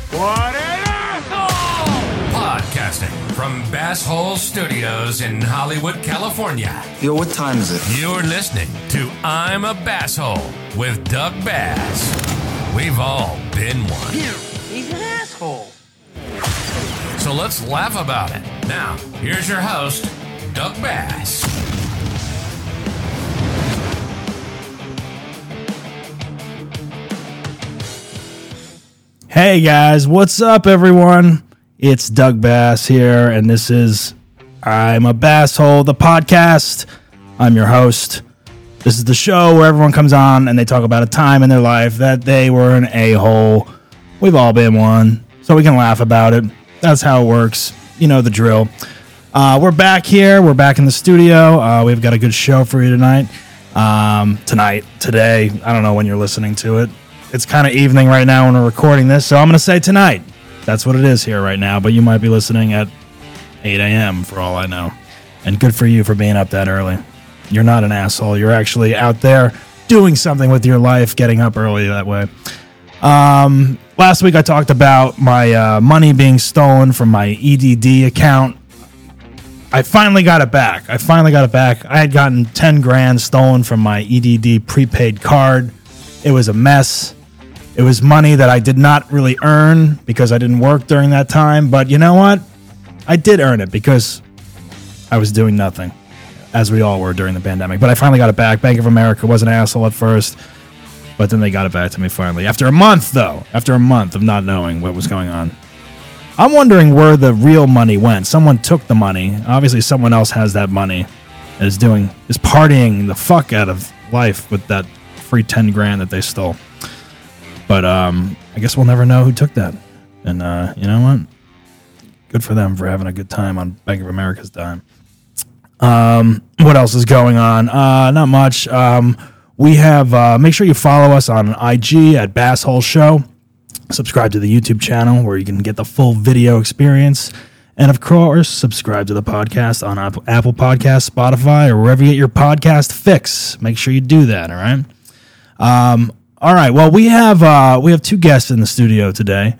What an asshole! Podcasting from Bass Hole Studios in Hollywood, California. Yo, what time is it? You're listening to I'm a Bass Hole with Doug Bass. We've all been one. He's an asshole. So let's laugh about it. Now, here's your host, Doug Bass. Hey guys, what's up everyone? It's Doug Bass here, and this is I'm a Bass Hole, the podcast. I'm your host. This is the show where everyone comes on and they talk about a time in their life that they were an a-hole. We've all been one, so we can laugh about it. That's how it works. You know the drill. We're back here. We're back in the studio. We've got a good show for you tonight. Today. I don't know when you're listening to it. It's kind of evening right now when we're recording this, so I'm going to say tonight. That's what it is here right now, but you might be listening at 8 a.m. for all I know. And good for you for being up that early. You're not an asshole. You're actually out there doing something with your life, getting up early that way. Last week I talked about my money being stolen from my EDD account. I finally got it back. I had gotten 10 grand stolen from my EDD prepaid card. It was a mess. It was money that I did not really earn because I didn't work during that time. But you know what? I did earn it because I was doing nothing, as we all were during the pandemic. But I finally got it back. Bank of America was an asshole at first, but then they got it back to me finally. After a month of not knowing what was going on. I'm wondering where the real money went. Someone took the money. Obviously, someone else has that money and is partying the fuck out of life with that free 10 grand that they stole. But I guess we'll never know who took that. And you know what? Good for them for having a good time on Bank of America's dime. What else is going on? Not much. We have, make sure you follow us on IG at Bass Hole Show. Subscribe to the YouTube channel where you can get the full video experience. And of course, subscribe to the podcast on Apple Podcasts, Spotify, or wherever you get your podcast fix. Make sure you do that, all right? All right, well, we have two guests in the studio today.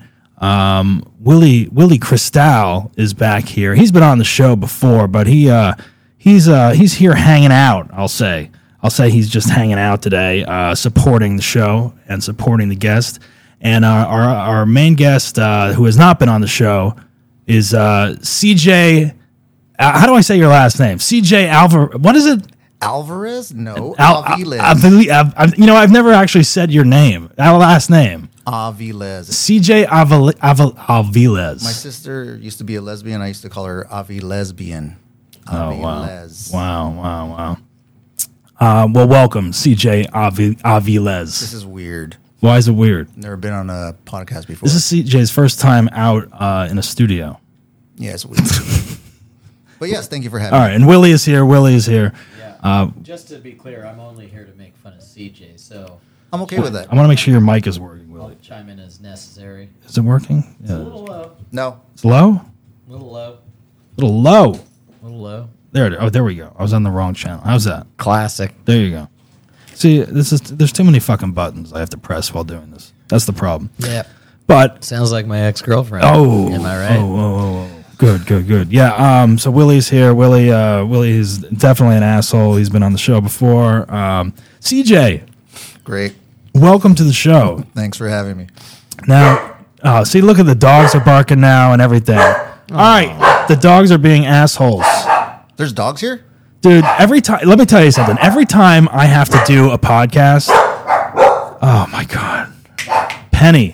Willie Cristal is back here. He's been on the show before, but he's here hanging out, I'll say he's just hanging out today, supporting the show and supporting the guest. And our main guest, who has not been on the show, is CJ. How do I say your last name? CJ Alvarez. What is it? Alvarez? No. Avilés. I've never actually said your name. Our last name. Avilés. CJ Avilés. My sister used to be a lesbian. I used to call her Avi Lesbian. Oh, wow. Well, welcome, CJ Avilés. This is weird. Why is it weird? Never been on a podcast before. This is CJ's first time out in a studio. Yeah, it's weird. But yes, thank you for having me. All right, and Willie is here. Yeah. Just to be clear, I'm only here to make fun of CJ, so I'm okay with that. I want to make sure your mic is working, Willie. I'll chime in as necessary. Is it working? It's a little low. No. It's low? A little low. Little low. A little low. There we go. I was on the wrong channel. How's that? Classic. There you go. See, there's too many fucking buttons I have to press while doing this. That's the problem. Yeah. But Sounds like my ex-girlfriend. oh, Am I right? Oh. Good. Yeah. So Willie's here. Willie is definitely an asshole. He's been on the show before. CJ, Great. welcome to the show. Thanks for having me. Now, see, look at the dogs are barking now and everything. All right, the dogs are being assholes. There's dogs here? Dude, every time, let me tell you something. Every time I have to do a podcast, oh my God. Penny.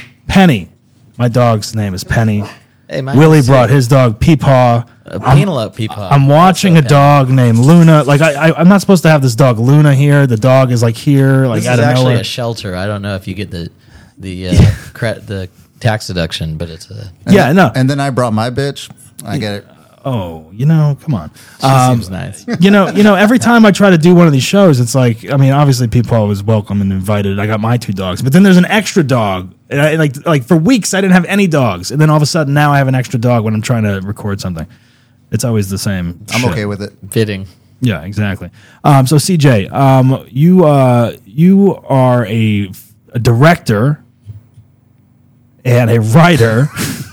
My dog's name is Penny. Hey, mine Willie is, brought his dog Peepaw. a Penelope Peepaw. I'm watching a Also dog named Luna. Like I'm not supposed to have this dog Luna here. The dog is like here, like This out is of actually nowhere. a shelter. I don't know if you get the tax deduction, but it's a. Yeah, no. And then I brought my bitch. I get it. Oh, come on. She seems nice. Every time I try to do one of these shows, it's like, I mean, obviously people always welcome and invited. I got my two dogs, but then there's an extra dog. And I, like for weeks, I didn't have any dogs. And then all of a sudden now I have an extra dog when I'm trying to record something. It's always the same. I'm shit. okay with it. Fitting. Yeah, exactly. So CJ, you are a director and a writer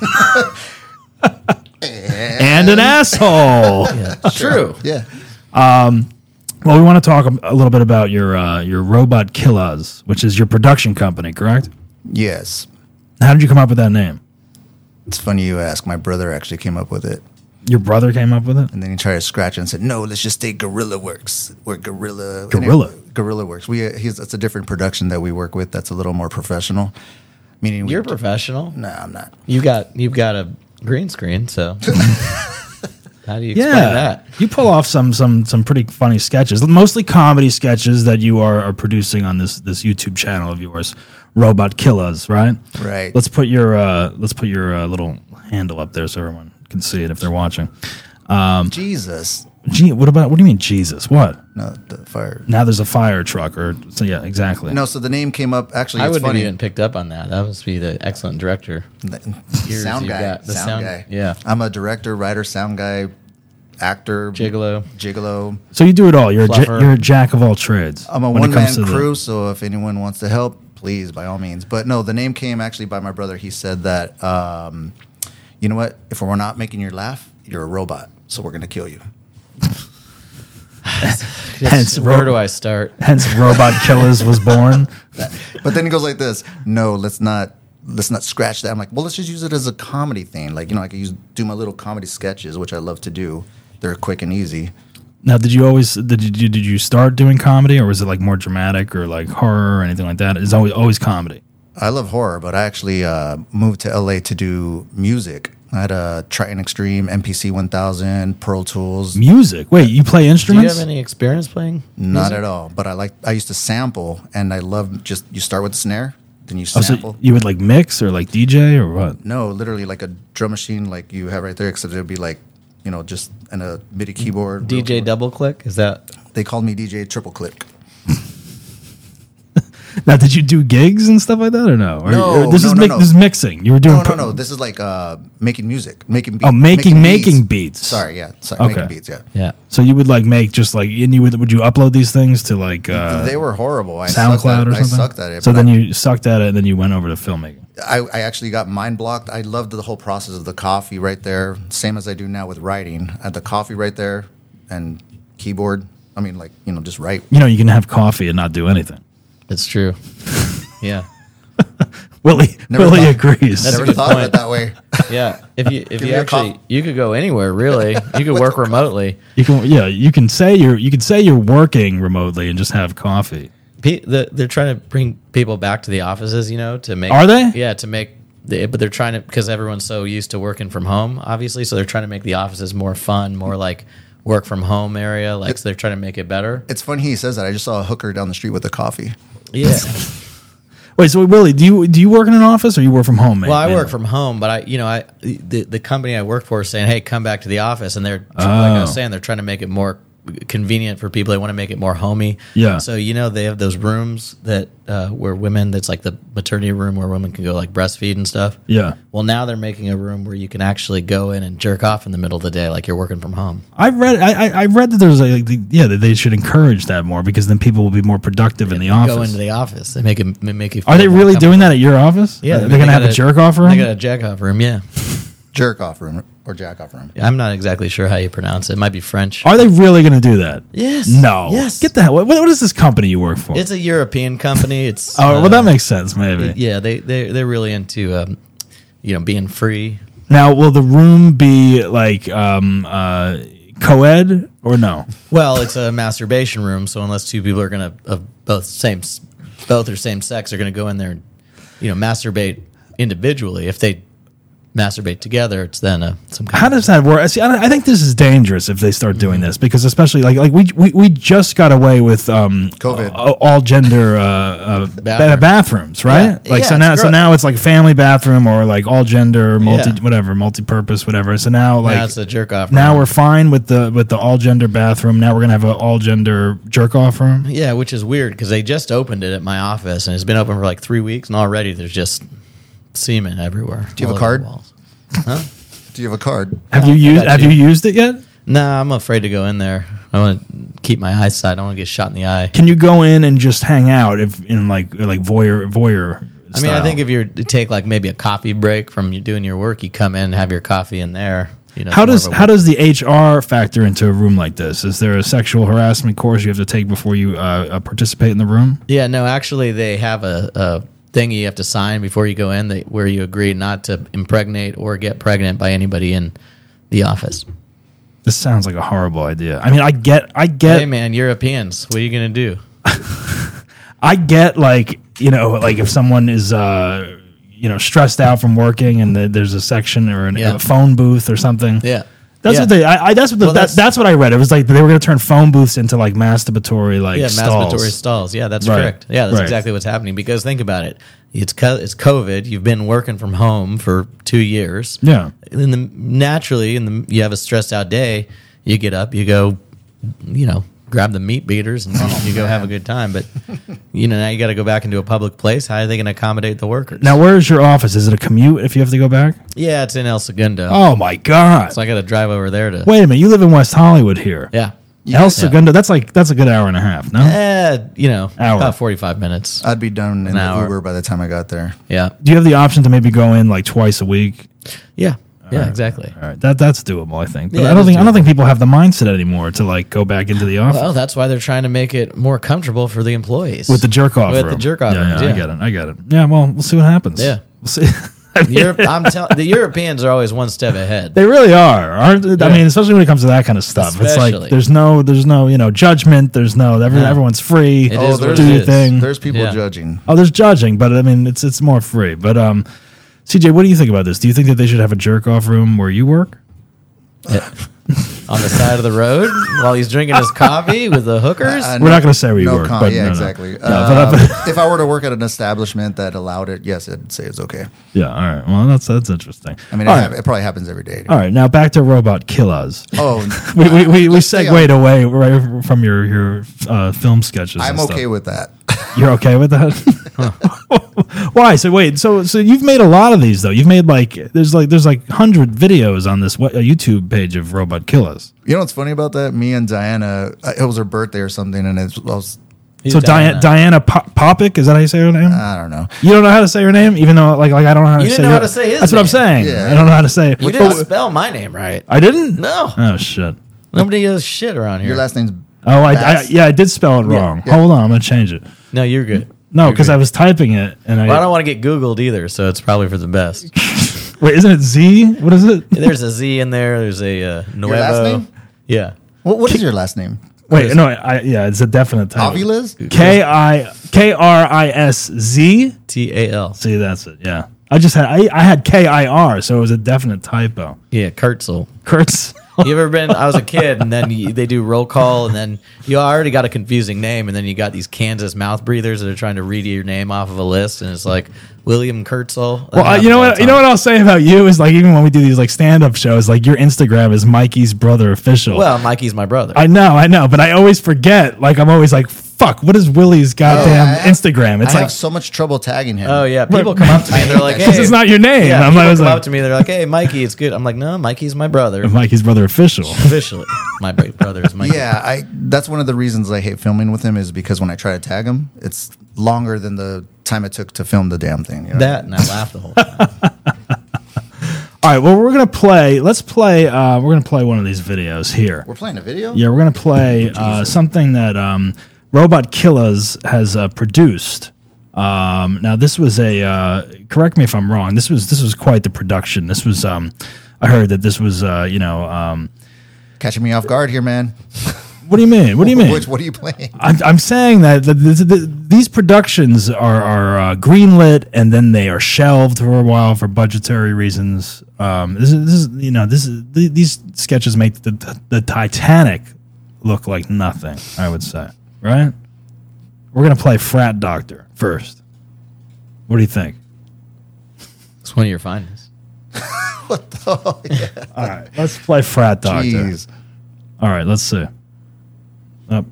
and an asshole. Yeah, true. Yeah. Well, we want to talk a little bit about your Robot Killers, which is your production company, correct? Yes. How did you come up with that name? It's funny you ask. My brother actually came up with it. Your brother came up with it? And then he tried to scratch it and said, "No, let's just stay Gorilla Works. We're Gorilla. Gorilla? Gorilla Works. It's a different production that we work with that's a little more professional. Meaning You're professional. No, I'm not. You've got a green screen, so how do you explain Yeah, that? you pull off some pretty funny sketches, mostly comedy sketches that you are producing on this YouTube channel of yours, Robot Killers, right? Right. Let's put your little handle up there so everyone can see it if they're watching. Jesus. What do you mean Jesus? What? No, the fire. Now there's a fire truck, so yeah, exactly. No, so the name came up. Actually, I it's wouldn't have funny. even picked up on that. That must be the excellent director. Years Sound you've guy. got. The Sound guy. Yeah. I'm a director, writer, sound guy, actor, Gigolo. So you do it all. You're Fluffer. you're a jack of all trades. I'm a when it comes one-man to the- crew, so if anyone wants to help, please, by all means. But no, the name came actually by my brother. He said that, you know what? If we're not making you laugh, you're a robot, so we're going to kill you. Hence, Where do I start? Hence, Robot Killers was born. But then he goes like this: "No, let's not scratch that." I'm like, "Well, let's just use it as a comedy thing. Like, I can do my little comedy sketches, which I love to do. They're quick and easy." Now, did you start doing comedy, or was it like more dramatic, or like horror, or anything like that? It's always comedy. I love horror, but I actually moved to LA to do music. I had a Triton Extreme, MPC 1000, Pro Tools. Music. Wait, you play Do you instruments? have any experience playing? Not music? at all, but I used to sample, and I love just you start with the snare, then you Oh, sample. so you would like mix or like DJ or what? No, literally like a drum machine like you have right there, except it would be like, just in a MIDI keyboard. DJ double click? Is that They called me DJ Triple Click. Now, did you do gigs and stuff like that, or no? No, this no, is no, no. This is mixing. You were doing No. This is like making music, making beats. Oh, making beats. Sorry, yeah. Okay. Making beats, yeah. yeah? So you would like make just like, and you would you upload these things to like They were horrible. I SoundCloud sucked or at, something? I sucked at it. So but then you sucked at it, and then you went over to filmmaking. I actually got mind blocked. I loved the whole process of the coffee right there, same as I do now with writing. I had the coffee right there and keyboard. I mean, like, just write. You can have coffee and not do anything. It's true. Yeah. Willie Never Willie thought- agrees. That's a Never good thought of point. it that way. Yeah. If you me a actually coffee. you could go anywhere really. You could work remotely. You can say you're working remotely and just have coffee. They're trying to bring people back to the offices, to make. Are they? Yeah, but they're trying to, because everyone's so used to working from home, obviously. So they're trying to make the offices more fun, more like work from home area. Like, so they're trying to make it better. It's funny he says that. I just saw a hooker down the street with a coffee. Yeah. Wait, so Willie, do you work in an office or you work from home? Well, I mainly? work from home, but the company I work for is saying, "Hey, come back to the office," and they're like I was saying, they're trying to make it more convenient for people. They want to make it more homey. Yeah. So they have those rooms that where women. That's like the maternity room where women can go like breastfeed and stuff. Yeah. Well, now they're making a room where you can actually go in and jerk off in the middle of the day, like you're working from home. I read that there's that they should encourage that more because then people will be more productive in the office. Go into the office. They make you. Are they feel more really doing comfortable. that at your office? Yeah, they're gonna have a jerk off room. They got a jerk off room. Yeah. Jerk off room or jack off room. I'm not exactly sure how you pronounce it. It might be French. Are they really gonna do that? Yes. No. Yes. Get the hell. What is this company you work for? It's a European company. It's well, that makes sense. Maybe. yeah. They're really into being free. Now, will the room be like co-ed or no? Well, it's a masturbation room, so unless two people are gonna both or same sex are gonna go in there and masturbate individually. If they masturbate together, it's then some kind How does that work? See, I think this is dangerous if they start doing this because especially like we just got away with COVID. all gender bathrooms, right? Yeah. Like Yeah, so it's now it's like a family bathroom or like all gender Yeah. multi-purpose whatever. So now like now it's a jerk off. now room. we're fine with the all gender bathroom. Now we're gonna have an all gender jerk off room. Yeah, which is weird because they just opened it at my office and it's been open for like 3 weeks and already there's just semen everywhere. Do you have all a over the card? walls. Do you have a card? Have you used it yet? Nah, I'm afraid to go in there. I want to keep my eyesight. I don't want to get shot in the eye. Can you go in and just hang out if in like voyeur I mean, I think if you take like maybe a coffee break from you doing your work, you come in and have your coffee in there. You know, how does the HR factor into a room like this? Is there a sexual harassment course you have to take before you participate in the room? Yeah, no, actually, they have a thing you have to sign before you go in where you agree not to impregnate or get pregnant by anybody in the office. This sounds like a horrible idea. I mean, I get. Hey, man, Europeans, what are you gonna do? I get like if someone is stressed out from working and there's a section or a phone booth or something. Yeah. That's what they. That's what I read. It was like they were going to turn phone booths into like masturbatory stalls. Masturbatory stalls. Yeah, that's Right. correct. Yeah, that's Right. exactly what's happening. Because think about it, it's COVID. You've been working from home for 2 years. Yeah. Naturally, you have a stressed out day. You get up, you go, grab the meat beaters and you go have a good time. But now you got to go back into a public place. How are they going to accommodate the workers? Now, where's your office? Is it a commute if you have to go back? Yeah, it's in El Segundo. Oh my God! So I got to drive over there to. Wait a minute, you live in West Hollywood here. Yeah. El Segundo. That's a good hour and a half. No. Hour. About 45 minutes. I'd be done in the hour. Uber by the time I got there. Yeah. Do you have the option to maybe go in like twice a week? Yeah. Yeah, exactly. All right, that's doable, I think. But Yeah, I don't it is think people have the mindset anymore to like go back into the office Well, that's why they're trying to make it more comfortable for the employees. with the jerk off room. With the jerk off Yeah, rooms, yeah, I get it. Yeah, well, we'll see what happens. Yeah. We'll see. I mean, The Europeans are always one step ahead. they really are, aren't they? I Yeah. mean, especially when it comes to that kind of stuff. It's Especially. like there's no judgment. There's everyone's free. It is what do it your is. thing. There's people Yeah. judging. Oh, there's judging, but I mean, it's more free. But CJ, what do you think about this? Do you think that they should have a jerk off room where you work? On the side of the road while he's drinking his coffee with the hookers. We're not going to say where you No work. con- but yeah, no. exactly. but- If I were to work at an establishment that allowed it, yes, I'd say it's okay. Yeah, all right. Well, that's interesting. I mean, all it, right. it probably happens every day. All right, now back to Robot Killers. Oh, We stay segued away right from your film sketches. I'm and okay stuff. with that. You're okay with that? Why? So wait. So you've made a lot of these though. You've made there's 100 videos on this YouTube page of Robot Killers. You know what's funny about that? Me and Diana, it was her birthday or something, and I was So Diana Popic, is that how you say her name? I don't know. You don't know how to say her name, even though I don't know how to You say. didn't know how to say his That's what I'm name. saying. Yeah. I don't know how to say it. You didn't spell my name right. I didn't. No. Oh shit. Nobody does shit around here. Your last name's Oh, Bass? I did spell it wrong. yeah. Hold on, I'm gonna change it. No, you're good. No, You're because good. I was typing it and Well, I don't want to get Googled either, so it's probably for the best. wait. Isn't it Z? What is it? There's a Z in there. There's a Nuevo. last name? Yeah. What is your last name? Wait, no, it's a definite type. Aviles? KRISZ. TAL. See, that's it. Yeah, I had KIR, so it was a definite typo. Yeah, Kurtzel. Kurtz. You ever been? I was a kid, and then they do roll call, and then you already got a confusing name, and then you got these Kansas mouth breathers that are trying to read your name off of a list, and it's like William Kurtzel. Well, you know what? You know what I'll say about you is even when we do these stand-up shows, your Instagram is Mikey's brother official. Well, Mikey's my brother. I know, but I always forget. I'm always like, fuck, what is Willie's goddamn Instagram? It's I have so much trouble tagging him. Oh yeah, people come up to me and they're like, "Hey," because it's not your name. Yeah, I'm people always come like, up to me, they're like, "Hey, Mikey, it's good." I'm like, "No, Mikey's my brother." Mikey's brother official. Officially, my brother is Mikey. Yeah, that's one of the reasons I hate filming with him is because when I try to tag him, it's longer than the time it took to film the damn thing. You know? That and I laugh the whole time. All right, well, we're gonna play. Let's play. We're gonna play one of these videos here. We're playing a video? Yeah, we're gonna play something that Robot Killers has produced. Now, this was correct me if I'm wrong. This was quite the production. This was I heard that this was Catching me off guard here, man. What do you mean? What do you mean? What are you playing? I'm saying that these productions are greenlit and then they are shelved for a while for budgetary reasons. These sketches make the Titanic look like nothing. I would say, right? We're gonna play Frat Doctor first. What do you think? It's one of your finest. All right, let's play Frat Doctor. Jeez. All right, let's see. Up.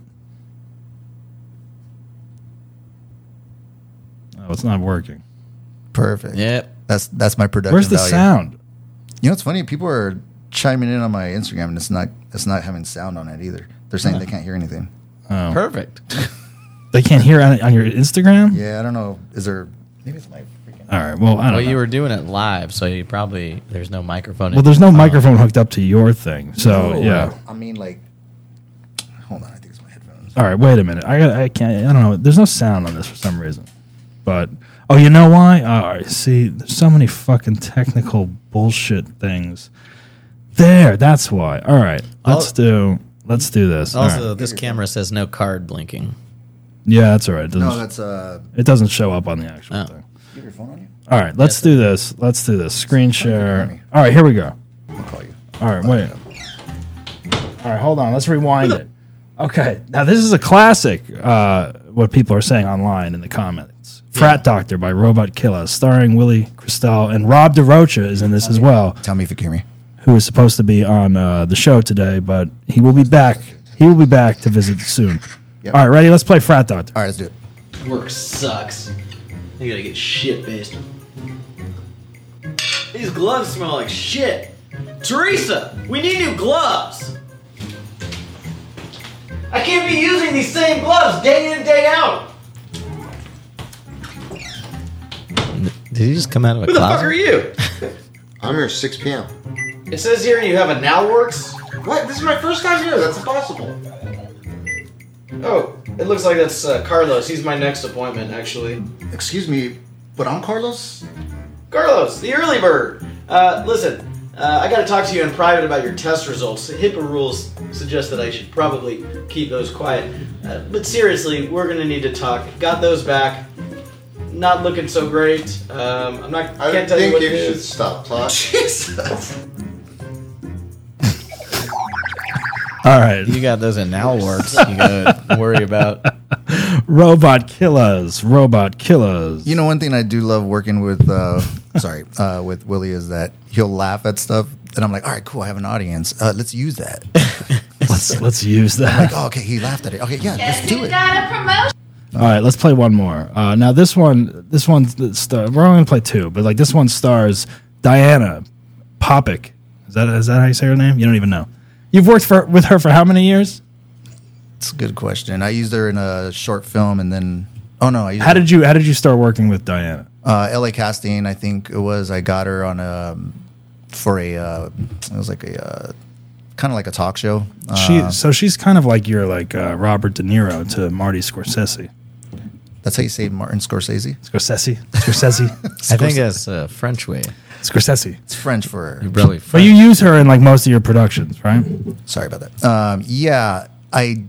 Oh, it's not working. Perfect. Yep. That's my production Where's the value. sound? You know what's funny? People are chiming in on my Instagram and it's not having sound on it either. They're saying they can't hear anything. Perfect. They can't hear on your Instagram? Yeah, I don't know. Is there Maybe it's my freaking. All right. Well, I don't Well, know. you were doing it live, so you probably there's no microphone. Well, there's no microphone hooked up to your thing, so No, yeah. I mean, like, hold on. I think it's my headphones. All right, wait a minute. I can't. I don't know. There's no sound on this for some reason. But oh, you know why? All right. See, there's so many fucking technical bullshit things. There. That's why. All right. Let's do this. All Also, right. this camera says no card blinking. Yeah, that's all right. It doesn't, No, that's it doesn't show up on the actual Oh. thing. You have your phone on you? All right. Let's do this. Let's do this. Screen share. me. All right. Here we go. I'll call you. All right. Wait. All right. Hold on. Let's rewind it. Okay. Now this is a classic. What people are saying online in the comments. Frat Doctor by Robot Killa, starring Willie Crystal, and Rob DeRocha is in this as well, Tell me if you can hear me. who is supposed to be on the show today, but he will be back. He will be back to visit soon. Yep. All right, ready? Let's play Frat Doctor. All right, let's do it. Work sucks. You gotta get shit faced. These gloves smell like shit. Teresa, we need new gloves. I can't be using these same gloves day in, day out. Did he just come out of a Who the fuck are you? I'm here 6 p.m. It says here you have a NowWorks. What? This is my first time here. That's impossible. Oh, it looks like that's Carlos. He's my next appointment, actually. Excuse me, but I'm Carlos? Carlos, the early bird. Listen, I gotta talk to you in private about your test results. HIPAA rules suggest that I should probably keep those quiet. But seriously, we're gonna need to talk. Got those back. Not looking so great. I'm not. I Can't tell you think what you it should is. stop talking. Jesus. All right, You got those in NowWorks. You gotta worry about. Robot Killers. Robot Killers. You know, one thing I do love working with, with Willie is that he'll laugh at stuff, and I'm like, all right, cool, I have an audience. Let's use that. let's use that. Like, oh, okay, he laughed at it. Okay, yeah, let's do it. got a promotion. All right, let's play one more. Now this one's we're only gonna play two, but like this one stars Diana Popic. Is that how you say her name? You don't even know. You've worked with her for how many years? It's a good question. I used her in a short film, and then I used How did you start working with Diana? LA Casting? I think it was. I got her on for a it was like a kind of like a talk show. She's kind of like your Robert De Niro to Marty Scorsese. That's how you say Martin Scorsese. Scorsese. I think that's a French way. Scorsese. It's French for. You're probably But French. you use her in like most of your productions, right? Sorry about that. Yeah, I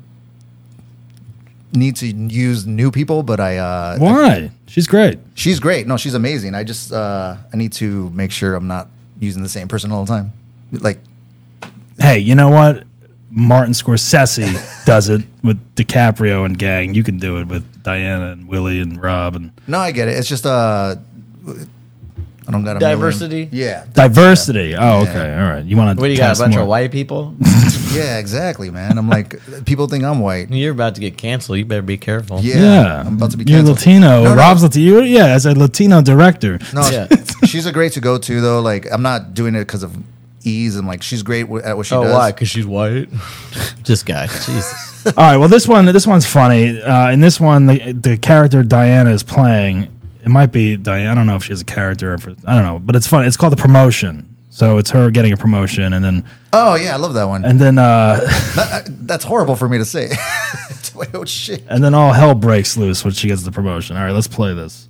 need to use new people, but Why? She's great. she's great. No, she's amazing. I just I need to make sure I'm not using the same person all the time. Like, Hey, you know what? Martin Scorsese does it with DiCaprio and gang. You can do it with Diana and Willie and Rob and no, I get it. It's just I don't got a Diversity? million- Yeah, diversity. Oh, okay. All right. You want to? What do you got? A bunch of white people? yeah, exactly, man. I'm like, people think I'm white. You're about to get canceled. You better be careful. Yeah, Yeah, I'm about to be You're canceled. Latino. No, no. Rob's Latino. Yeah, as a Latino director. No, Yeah. she's a great to go to though. Like, I'm not doing it because of ease. I'm like, she's great at what she Oh, does. why? Because she's white. This guy. Jesus. All right. Well, this one's funny. In this one, the character Diana is playing. It might be Diana. I don't know if she has a character. I don't know, but it's funny. It's called The Promotion. So it's her getting a promotion, and then Oh yeah, I love that one. That's horrible for me to say. Oh shit. and then all hell breaks loose when she gets the promotion. All right, let's play this.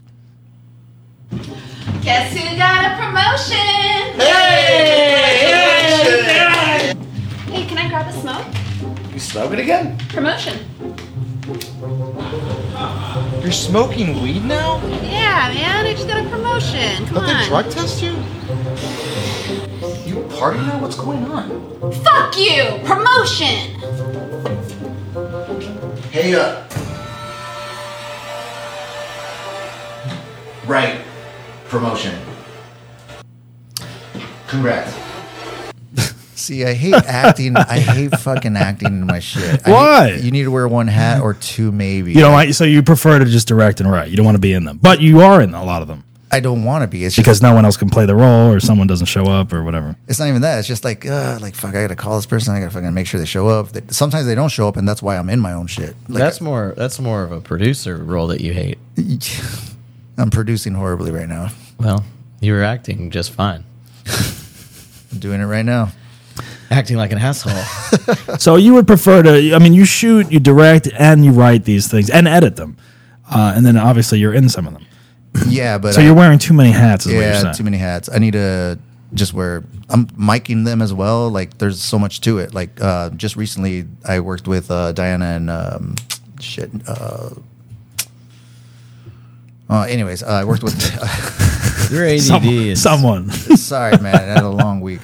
Guess who got a promotion? Hey, can I grab a smoke? You smoking again? Promotion. You're smoking weed now? Yeah, man, I just got a promotion. Come Don't they on. drug test you? You party now? What's going on? Fuck you! Promotion! Hey, right. Promotion. Congrats. See, I hate acting. I hate fucking acting in my shit. Why? You need to wear one hat or two, maybe. You don't like, so you prefer to just direct and write. You don't want to be in them, but you are in a lot of them I don't want to be. It's just, because no one else can play the role, or someone doesn't show up, or whatever. it's not even that. It's just like fuck. I gotta call this person. I gotta fucking make sure they show up. Sometimes they don't show up, and that's why I'm in my own shit. Like, That's more of a producer role that you hate. I'm producing horribly right now. Well, you were acting just fine. I'm doing it right now. Acting like an asshole. So you would prefer to? I mean, you shoot, you direct, and you write these things and edit them, and then obviously you're in some of them. Yeah, but So you're wearing too many hats. Is what you're yeah, saying. too many hats. I need to just wear. I'm miking them as well. Like, there's so much to it. Like, just recently, I worked with Diana and anyways, I worked with. Your ADD is Someone. Sorry, man. I had a long week.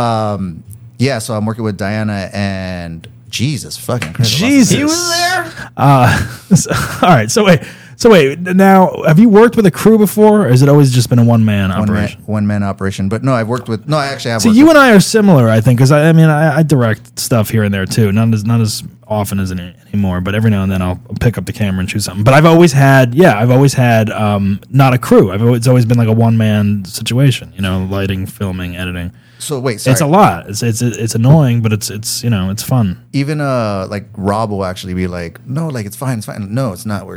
Yeah, so I'm working with Diana and Jesus fucking Christ. Jesus. He was there. All right. So wait. Now, have you worked with a crew before, or has it always just been a one-man operation? One man operation. But no, I've worked with. No, I actually have. So worked you with, and I are similar, I think, because I direct stuff here and there too. Not as often as anymore, but every now and then I'll pick up the camera and shoot something. But I've always had not a crew. It's always been like a one-man situation. You know, lighting, filming, editing. So wait, sorry. It's a lot. It's annoying, but it's it's fun. Even like Rob will actually be like, no, like it's fine. No, it's not.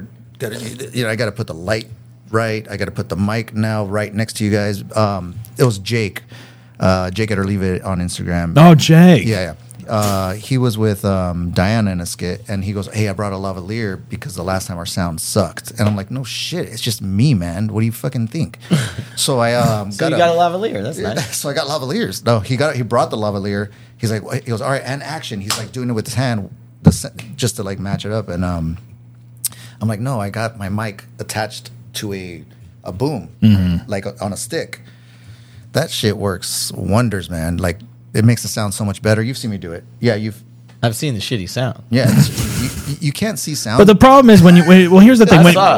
I got to put the light right. I got to put the mic now right next to you guys. It was Jake. Jake at or Leave It on Instagram. Oh, Jake. Yeah. He was with Diana in a skit, and he goes, "Hey, I brought a lavalier because the last time our sound sucked." And I'm like, "No shit, it's just me, man. What do you fucking think?" So I So you got a lavalier. That's nice. So I got lavaliers. No, he brought the lavalier. He's like, he goes, "All right, and action." He's like doing it with his hand, just to like match it up. And I'm like, "No, I got my mic attached to a boom, like on a stick." That shit works wonders, man. Like, it makes it sound so much better. You've seen me do it. Yeah, I've seen the shitty sound. Yeah, you can't see sound. But the problem is when here's the thing,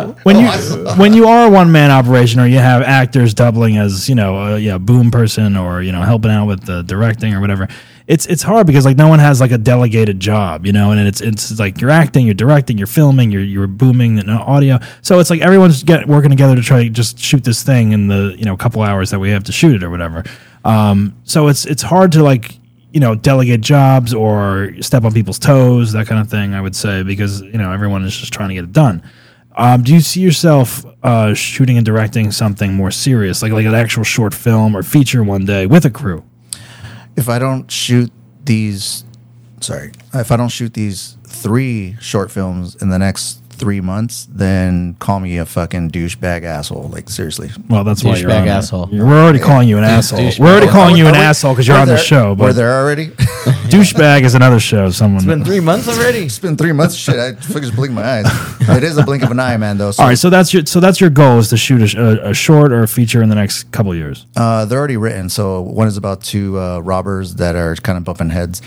when you are a one-man operation, or you have actors doubling as a boom person, or helping out with the directing or whatever, it's hard because like no one has like a delegated job, and it's like you're acting, you're directing, you're filming, you're booming the audio, so it's like everyone's working together to try to just shoot this thing in the couple hours that we have to shoot it or whatever. So it's hard to like delegate jobs or step on people's toes, that kind of thing, I would say, because everyone is just trying to get it done. Do you see yourself shooting and directing something more serious, like an actual short film or feature one day with a crew? If I don't shoot these 3 short films in the next 3 months, then call me a fucking douchebag asshole. Like, seriously. Well, that's why you're Douchebag on asshole. We're already calling you an asshole. Douchebag. We're already calling you an asshole because you're on the there- show. We're But there already? douchebag is another show. Someone. It's been 3 months already. It's been 3 months. Shit, I just blinked my eyes. It is a blink of an eye, man, though. So, All right, so that's your goal, is to shoot a short or a feature in the next couple of years. they're already written. So one is about 2 robbers that are kind of bumping heads.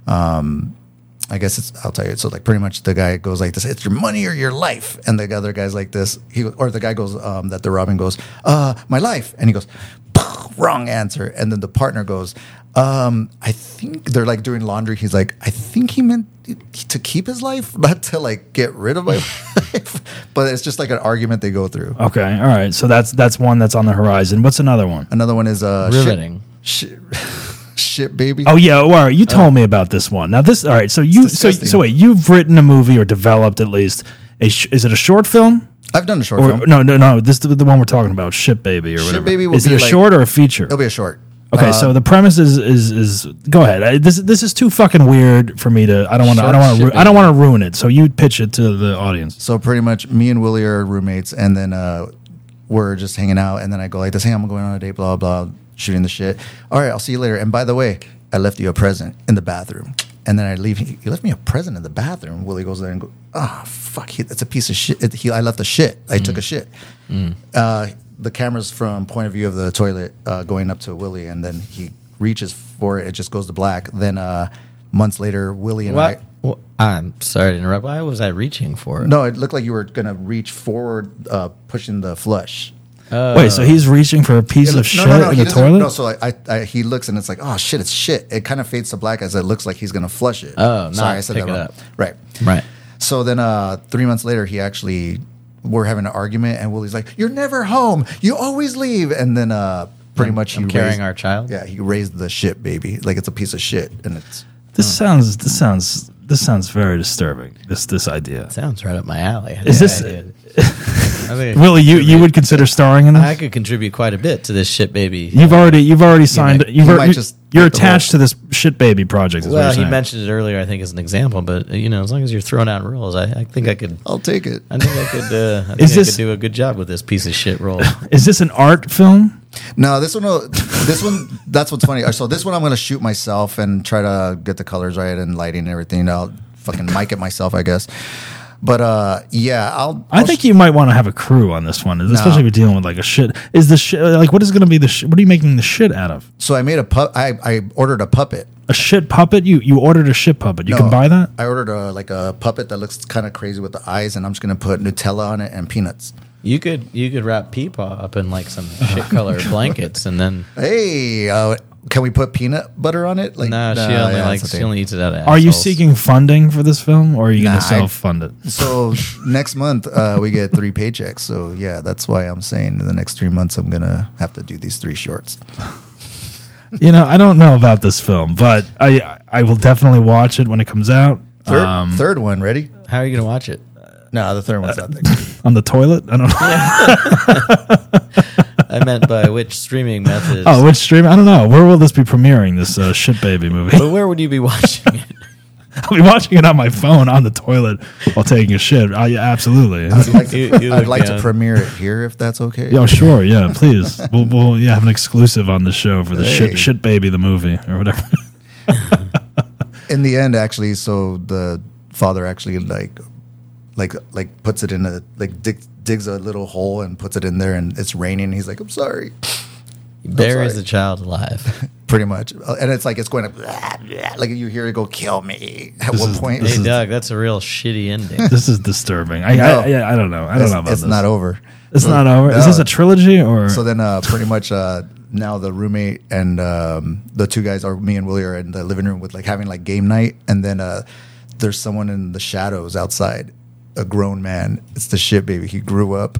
I guess I'll tell you. So like pretty much the guy goes like this: "It's your money or your life," and the other guy's like this. The guy goes that they're robbing goes, "My life," and he goes, "Wrong answer." And then the partner goes, "I think," they're like doing laundry. He's like, "I think he meant to keep his life, not to like get rid of my life." But it's just like an argument they go through. Okay, all right. So that's one that's on the horizon. What's another one? Another one is Riveting. Shit, baby. Oh yeah, all right. You told me about this one. Now this, all right. So so wait, you've written a movie or developed at least is it a short film? I've done a short Or film. no. This is the one we're talking about, Shit Baby or Shit whatever. Baby will is it be a like- short or a feature? It'll be a short. Okay, so the premise is go ahead. This is too fucking weird for me to. I don't want to ruin it. So you pitch it to the audience. So pretty much, me and Willie are roommates, and then we're just hanging out. And then I go like this: "Hey, I'm going on a date, blah blah, shooting the shit. All right, I'll see you later. And by the way, I left you a present in the bathroom." And then I leave. You left me a present in the bathroom. Willie goes there and goes, "Ah, fuck! That's a piece of shit. I left a shit. I took a shit." The camera's from point of view of the toilet going up to Willie, and then he reaches for it. It just goes to black. Then months later, Willie and I. Well, I'm sorry to interrupt. Why was I reaching for it? No, it looked like you were gonna reach forward, pushing the flush. Wait, so he's reaching for a piece of shit in he the doesn't- toilet? No, so he looks and it's like, oh shit, it's shit. It kind of fades to black as it looks like he's gonna flush it. Oh, sorry, not I said pick that it wrong. up. Right. Right. So then 3 months later, we're having an argument, and Willie's like, "You're never home. You always leave." And then pretty much I'm carrying our child. Yeah, he raised the shit baby like it's a piece of shit, and it's This sounds very disturbing. This idea. Sounds right up my alley. Is this- I mean, Willie, you would consider starring in this? I could contribute quite a bit to this shit baby. You've already signed. you might just you're get the attached to this shit baby project. Is what Well, you're he saying. mentioned it earlier, I think, as an example. But as long as you're throwing out rules, I think I could. I'll take it. I think I could. I think Is I this- could do a good job with this piece of shit role. Is this an art film? No, this one. That's what's funny. So this one, I'm gonna shoot myself and try to get the colors right and lighting and everything. I'll fucking mic it myself, I guess. But yeah, I think you might want to have a crew on this one, especially if you're dealing with like a shit. Is the shit like what is going to be the shit? What are you making the shit out of? So I made I ordered a puppet. A shit puppet? You ordered a shit puppet. You can buy that? I ordered a puppet that looks kind of crazy with the eyes, and I'm just gonna put Nutella on it and peanuts. You could wrap Peepaw up in like some shit color blankets, and then Hey, can we put peanut butter on it? Like, she only eats it out of. Are you assholes. seeking funding for this film, or are you going Nah, to self fund it? So next month we get 3 paychecks. So yeah, that's why I'm saying in the next 3 months I'm gonna have to do these 3 shorts. I don't know about this film, but I will definitely watch it when it comes out. Third one, ready? How are you gonna watch it? No, the third one's not there. On the toilet? I don't know. I meant by which streaming methods. Oh, which stream? I don't know. Where will this be premiering? This shit baby movie? But where would you be watching it? I'll be watching it on my phone on the toilet while taking a shit. Yeah, absolutely. I'd like to premiere it here if that's okay. Oh, sure. Yeah, please. We'll have an exclusive on the show for the Hey. shit baby, the movie, or whatever. In the end, actually, so the father actually like puts it in digs a little hole and puts it in there, and it's raining. He's like, I'm sorry. Buries sorry. the child alive. Pretty much. And it's like, it's going to, like you hear it go, kill me. At one point. Hey, Doug, that's a real shitty ending. This is disturbing. I don't know. I don't know about It's this. not over. It's not over. Is No. this a trilogy or? So then pretty much now the roommate and the 2 guys are, me and Willie are in the living room with like having like game night. And then there's someone in the shadows outside, a grown man. It's the shit baby. He grew up.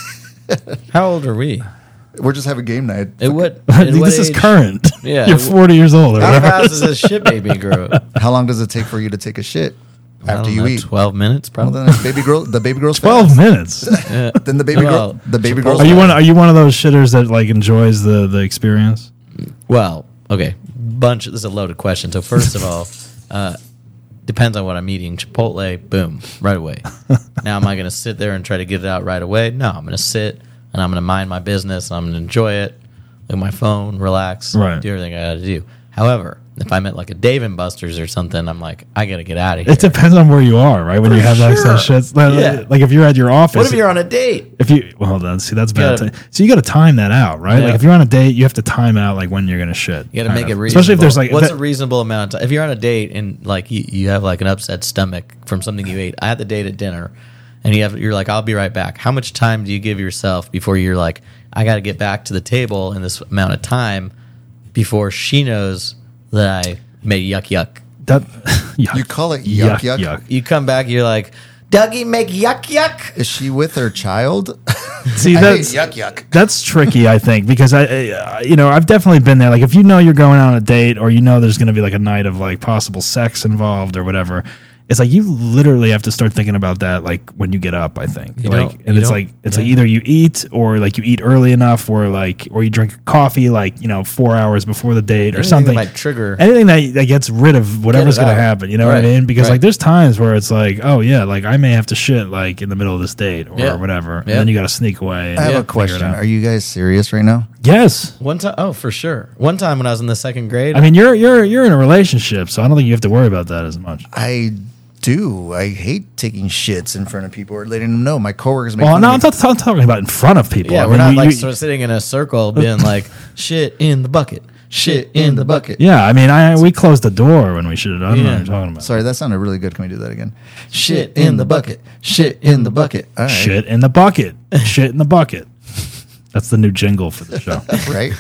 How old are we? We're just having game night. This is current. Yeah. You're 40 years old or How whatever. fast does this shit baby grow? How long does it take for you to take a shit I after don't you know, eat? 12 minutes, Well, probably. then the baby girl's 12 fast. minutes. Then the baby girl's Are you fast. one of those shitters that like enjoys the experience? Well, okay. This is a loaded question. So first of all, depends on what I'm eating. Chipotle, boom, right away. Now, am I going to sit there and try to get it out right away? No, I'm going to sit and I'm going to mind my business and I'm going to enjoy it, look at my phone, relax, Right. do everything I got to do. However, if I'm at like a Dave and Buster's or something, I'm like, I got to get out of here. It depends on where you are, right? When you have that kind of sure. shit. Like, Yeah. like if you're at your office. What if you're on a date? That's bad. gotta- So you got to time that out, right? Yeah. Like if you're on a date, you have to time out like when you're gonna shit. You got to kind make of. it reasonable. Especially if there's like what's a reasonable amount of time? If you're on a date and like you have like an upset stomach from something you ate. I had the date at dinner, and you're like, I'll be right back. How much time do you give yourself before you're like, I got to get back to the table in this amount of time before she knows that I made yuck? that. Yuck. You call it yuck yuck? You come back, you're like, Dougie, make yuck. Is she with her child? See, I hate that's yuck yuck. That's tricky, I think, because I've definitely been there. Like, if you know you're going on a date, or you know there's going to be like a night of like possible sex involved or whatever, it's like you literally have to start thinking about that like when you get up. I think, it's like either you eat or like you eat early enough, or you drink coffee 4 hours before the date or Anything something. that might trigger. Anything that gets rid of whatever's Get it going to out. happen. You know what I Right, mean? Because right. like there's times where it's like, oh yeah, like I may have to shit like in the middle of this date or Yeah. whatever, and Yeah. then you got to sneak away. And I have figure a it question. out. Are you guys serious right now? Yes. One time, oh, for sure. One time when I was in the second grade, I mean, you're in a relationship, so I don't think you have to worry about that as much. I do. I hate taking shits in front of people or letting them know. My coworkers make Well, fun no, of I'm me. not talking about in front of people. yeah, I we're mean, not you- like you- sort of sitting in a circle being like, shit in the bucket. Shit in the bucket. Yeah, I mean, we closed the door when we should have. I don't know Yeah. what you're talking about. Sorry, that sounded really good. Can we do that again? Shit in the bucket. Shit in the bucket. All right. Shit in the bucket. Shit in the bucket. That's the new jingle for the show. Right?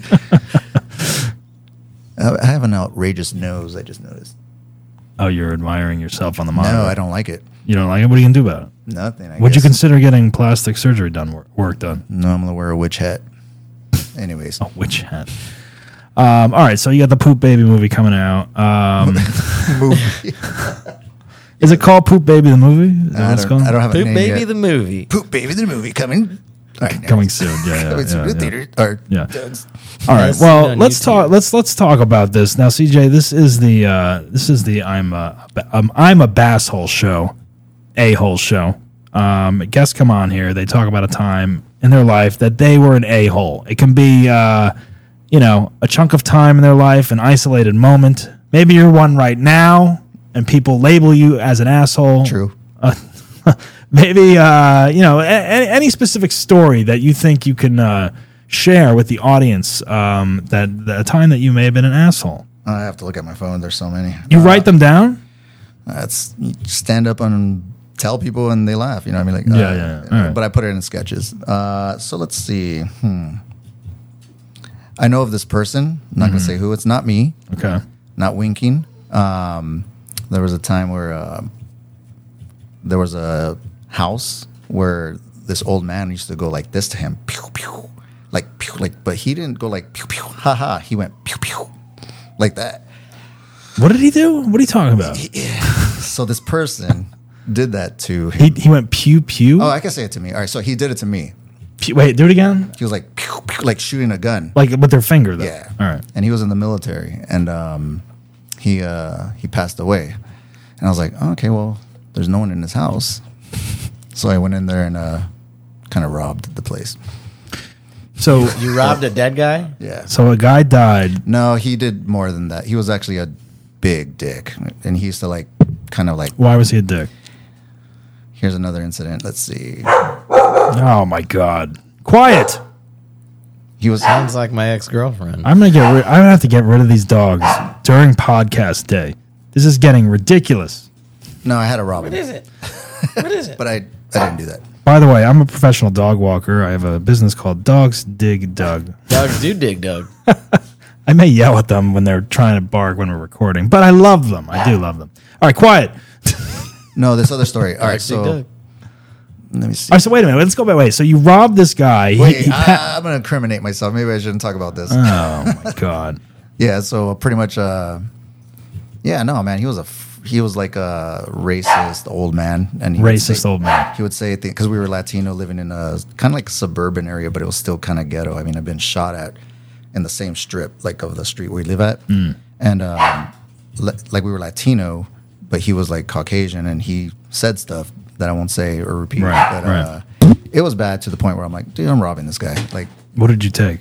I have an outrageous nose, I just noticed. Oh, you're admiring yourself on the monitor. No, I don't like it. You don't like it? What are you gonna do about it? Nothing. I Would you guess. consider getting plastic surgery done? Work done? No, I'm going to wear a witch hat. Anyways. Oh, witch hat. All right, so you got the Poop Baby movie coming out. Is it called Poop Baby the movie? Is that what I it's don't, called? I don't have a Poop name Baby yet. the movie. Poop Baby the movie coming. All right, Coming soon. Yeah, yeah, Coming soon yeah, to yeah. theater. Or Yeah. Doug's. All right. Yes, Well, on let's YouTube. talk. Let's talk about this now, CJ. This is the I'm a Basshole show, a-hole show. Guests come on here. They talk about a time in their life that they were an a-hole. It can be a chunk of time in their life, an isolated moment. Maybe you're one right now, and people label you as an asshole. True. Maybe any specific story that you think you can share with the audience that a time that you may have been an asshole. I have to look at my phone. There's so many. You write them down. That's you stand up and tell people, and they laugh. You know what I mean? Like, Yeah. All right. But I put it in sketches. So let's see. I know of this person. I'm not going to say who. It's not me. Okay. Not winking. There was a time where there was a house where this old man used to go like this to him, pew pew, like, but he didn't go like pew pew, ha ha. He went pew pew, like that. What did he do? What are you talking about? So this person did that to him. He went pew pew. Oh, I can say it to me. All right, so he did it to me. Wait, do it again. He was like pew pew, like shooting a gun. Like with their finger, though. Yeah. All right. And he was in the military, and he passed away. And I was like, oh, okay, well, there's no one in his house. So I went in there and kind of robbed the place. So You robbed a dead guy? Yeah. so a guy died. No, he did more than that. He was actually a big dick, and he used to like kind of like. Why was he a dick? Here's another incident. Let's see. Oh my God! Quiet. He was. Sounds like my ex-girlfriend. I'm gonna have to get rid of these dogs during podcast day. This is getting ridiculous. No, I had to rob him, it? What is it? but I didn't do that. By the way, I'm a professional dog walker. I have a business called Dogs Dig Doug. Dogs do dig, Doug. I may yell at them when they're trying to bark when we're recording, but I love them. I do love them. All right, quiet. No, this other story. All right, Dogs dig, so Doug. let me see. All right, so wait a minute. Let's go back. Wait, so you robbed this guy. Wait, I'm gonna incriminate myself. Maybe I shouldn't talk about this. Oh my God. Yeah, so pretty much, yeah, no, man, he was like a racist old man, and he would Racist say- old man. He would say because we were Latino living in a kind of like suburban area, but it was still kind of ghetto. I mean, I've been shot at in the same strip like of the street we live at, and like we were Latino, but he was like Caucasian, and he said stuff that I won't say or repeat. Right, but it was bad to the point where I'm like, dude, I'm robbing this guy. Like What did you take?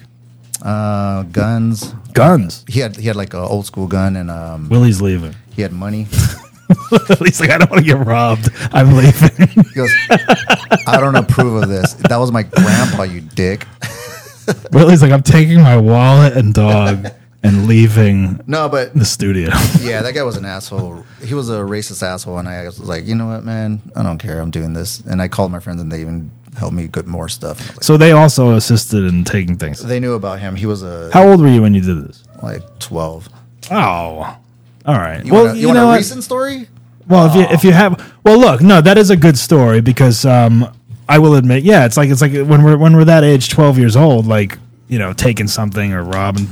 guns. Guns. He had like an old school gun, and Willie's leaving. he had money. He's like, I don't want to get robbed. I'm leaving. He goes, I don't approve of this. That was my grandpa, you dick. Willie's like, I'm taking my wallet and dog and leaving No, but the studio. yeah, that guy was an asshole. He was a racist asshole, and I was like, you know what, man? I don't care. I'm doing this. And I called my friends, and they even helped me get more stuff. And I was like, So they also assisted in taking things. they knew about him. He was How old were you when you did this? like 12. Oh, all right. You well, want, you want know a what? recent story? Well, if you have, well, look, no, that is a good story because I will admit, yeah, it's like when we're that age, 12 years old, like taking something or robbing.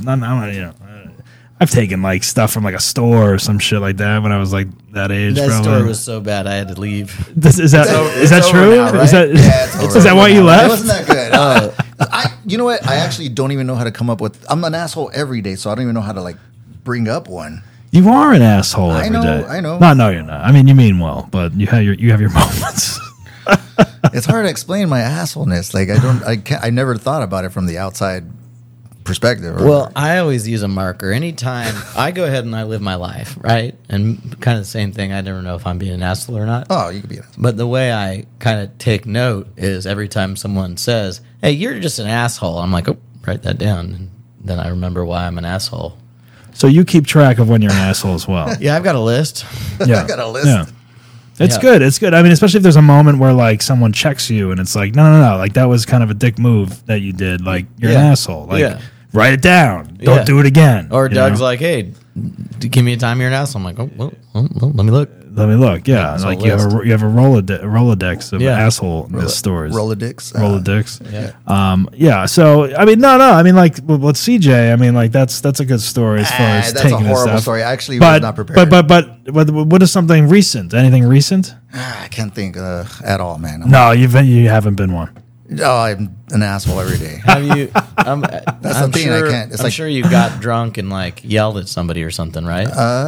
I've taken like stuff from like a store or some shit like that when I was like that age. That probably. story was so bad I had to leave. Is that It's over true? now, right? Is that Yeah, it's over is that why you It left? wasn't that good. You know what? I actually don't even know how to come up with. I'm an asshole every day, so I don't even know how to like bring up one. You are an asshole I every day. know, I know. No, you're not. I mean, you mean well, but you have your moments. It's hard to explain my assholeness. Like I never thought about it from the outside perspective. Well, I always use a marker. Anytime I go ahead and I live my life, right? And kind of the same thing. I never know if I'm being an asshole or not. oh, you could be an asshole. But the way I kind of take note is every time someone says, hey, you're just an asshole, I'm like, oh, write that down. And then I remember why I'm an asshole. So you keep track of when you're an asshole as well. Yeah, I've got a list. Yeah, I got a list. Yeah. It's Yeah. good. It's good. I mean, especially if there's a moment where like someone checks you and it's like, no, like that was kind of a dick move that you did. Like you're an Yeah. asshole. Like Yeah. write it down. Don't Yeah. do it again. Or you Doug's know? like, hey, give me a time you're an asshole. I'm like, oh, well, let me look. Let me look. Yeah, It's a like you have list. you have a Rolodex of Yeah. asshole stories. Rolodicks. Rolodex. Yeah. Yeah. So I mean, no. I mean, like with CJ, I mean, like that's a good story as far as That's taking a this horrible stuff. story. I actually was not prepared. But what is something recent? Anything recent? I can't think at all, man. No, you haven't been one. Oh, I'm an asshole every day. Have you? I'm the thing, I Sure, can't- it's I'm like- sure you got drunk and like yelled at somebody or something, right?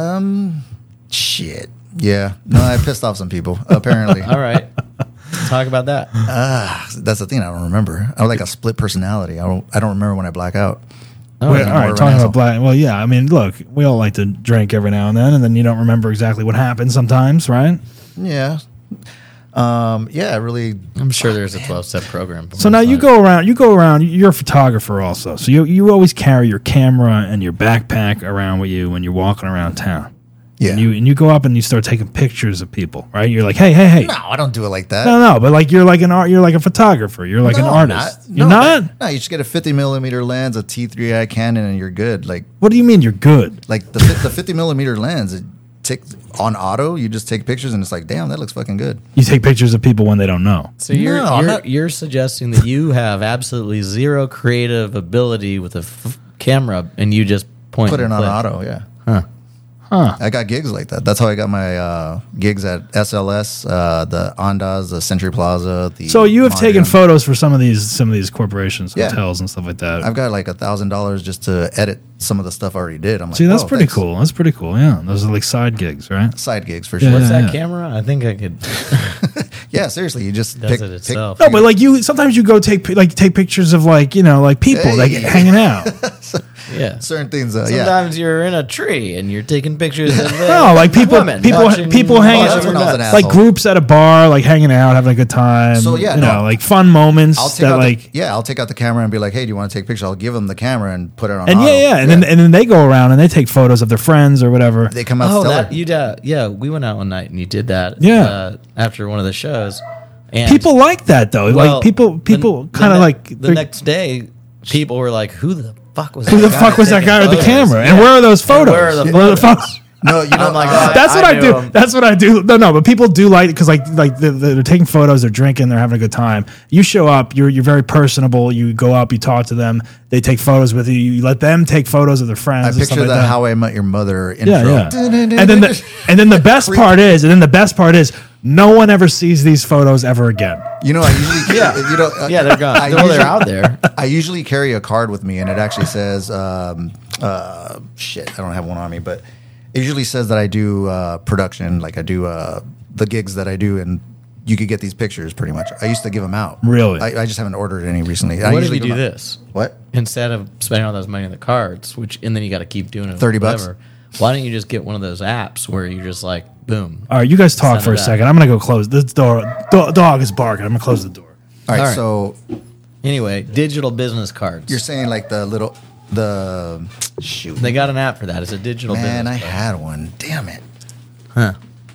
Shit. Yeah. No, I pissed off some people, apparently. All right. Talk about that. That's the thing. I don't remember. I have like a split personality. I don't remember when I black out. Oh, Wait, yeah. all more right, of an talking asshole. about black. Well, yeah. I mean, look, we all like to drink every now and then you don't remember exactly what happened sometimes, right? Yeah. Yeah, really. I'm sure there's a 12-step program. So now you go around. You're a photographer also, so you always carry your camera and your backpack around with you when you're walking around town. Yeah. And you go up and you start taking pictures of people, right? You're like, hey. No, I don't do it like that. No, but like you're like a photographer. You're like an No, artist. I'm You're not? No, you just get a 50 millimeter lens, a T3i Canon, and you're good. Like What do you mean you're good? the 50 millimeter lens, it takes on auto. You just take pictures, and it's like, damn, that looks fucking good. You take pictures of people when they don't know. So you're No, I'm not- you're suggesting that you have absolutely zero creative ability with a camera, and you just point Put it and on click. auto, yeah. Huh. I got gigs like that. That's how I got my gigs at SLS, the Ondas, the Century Plaza. The So you have taken Marriott. photos for some of these corporations, Yeah. hotels, and stuff like that. I've got like $1,000 just to edit some of the stuff I already did. I'm like, See, that's whoa, pretty thanks. cool. That's pretty cool. Yeah, those are like side gigs, right? Side gigs for Yeah. sure. What's that Yeah. camera? I think I could. Yeah, seriously, you just Does pick it itself. No, but like you sometimes you go take pictures of like people like Hey. hanging out. Yeah. certain things. Yeah, Sometimes you're in a tree and you're taking pictures of No, like people women people watching- hanging Oh, that's when I was an like asshole. groups at a bar, like hanging out, having a good time. So, yeah, you no. know, like fun moments I'll take that out like. I'll take out the camera and be like, hey, do you want to take a picture? I'll give them the camera and put it on. And auto. and then they go around and they take photos of their friends or whatever. they come out Oh, stellar. that you yeah. We went out one night and you did that. Yeah. After one of the shows, and People like that though. well, like people the kind of ne- like the they're- next day, people were like, "Who the fuck was who the that fuck guy was that taking guy with the photos?" camera? And Yeah. where are those And photos? where are the Where are the photos? photos? No, you know, I'm like, That's what I knew do. him. That's what I do. No, but people do like because like they're taking photos, they're drinking, they're having a good time. You show up, you're very personable. You go up, you talk to them, they take photos with you. You let them take photos of their friends. I and stuff picture like the that. How I Met Your Mother intro. Yeah. And then the best part is, no one ever sees these photos ever again. You know, I usually you know, Yeah, they're gone. I Well, usually- they're out there. I usually carry a card with me, and it actually says, shit, I don't have one on me, but it usually says that I do production, like I do the gigs that I do, and you could get these pictures pretty much. I used to give them out. Really? I just haven't ordered any recently. What if usually you do give 'em out. this? What? Instead of spending all those money on the cards, and then you got to keep doing it. $30? whatever, Why don't you just get one of those apps where you just like boom? All right, you guys talk Send for it a out. second. I'm gonna go close this door. Dog is barking. I'm gonna close the door. All right, All right. so Anyway, digital business cards. you're saying like the shoot. They got an app for that. It's a digital Man, I business card. had one. Damn it. Huh.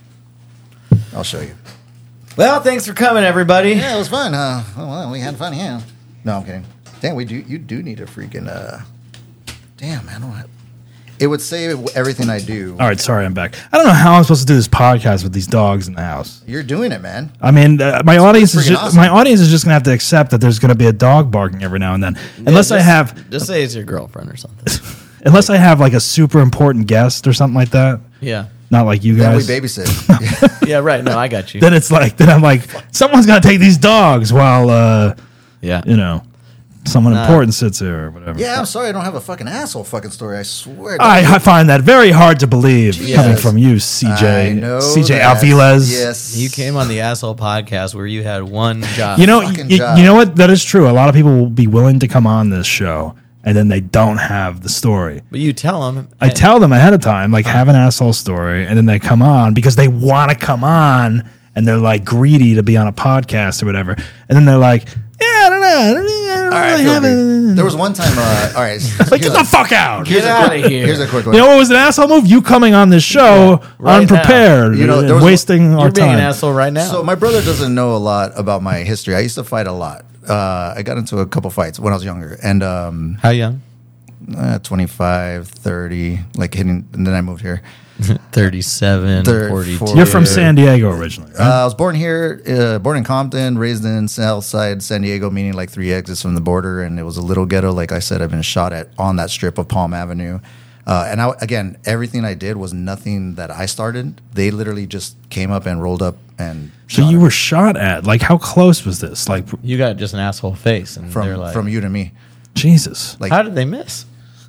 I'll show you. Well, thanks for coming, everybody. Yeah, it was fun. Oh, well, we had fun. Yeah. No, I'm kidding. Damn, you do need a freaking. Damn, man. It would say everything I do. All right, sorry, I'm back. I don't know how I'm supposed to do this podcast with these dogs in the house. You're doing it, man. I mean, my audience is freaking just, awesome. my audience is just gonna have to accept that there's gonna be a dog barking every now and then, unless I have Just say it's your girlfriend or something. unless I have like a super important guest or something like that. Yeah. Not like you Then we guys. babysit. Yeah. Right. No, I got you. Then I'm like, someone's gotta take these dogs while Yeah. someone important sits here or whatever. Yeah, I'm sorry I don't have a fucking asshole fucking story. I swear. I find that very hard to believe Jesus. coming from you, CJ. I know CJ that. Alviles. Yes. You came on the asshole podcast where you had one job. You know, Fucking you job. know what? That is true. A lot of people will be willing to come on this show, and then they don't have the story. but you tell them. I tell them ahead of time, like, have an asshole story, and then they come on because they want to come on, and they're like greedy to be on a podcast or whatever. And then they're like, yeah, I don't know. I don't All right, I really feel have great. it. There was one time. All right. Like, get the fuck out. Get out of here. Here's a quick one. You know what was an asshole move? You coming on this show right unprepared, You know, and there was- wasting our You're being time. an asshole right now. So my brother doesn't know a lot about my history. I used to fight a lot. I got into a couple fights when I was younger, and How young? 25, 30, like hitting, and then I moved here. 37, 42. 40. You're from San Diego originally, right? I was born here, born in Compton, raised in South Side San Diego, meaning like 3 exits from the border, and it was a little ghetto. Like I said, I've been shot at on that strip of Palm Avenue. And again, everything I did was nothing that I started. They literally just came up and rolled up and So shot you at were shot at. Like, how close was this? Like, You got just an asshole face, and they're like, from you to me. Jesus. Like, how did they miss?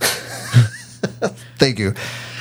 thank you.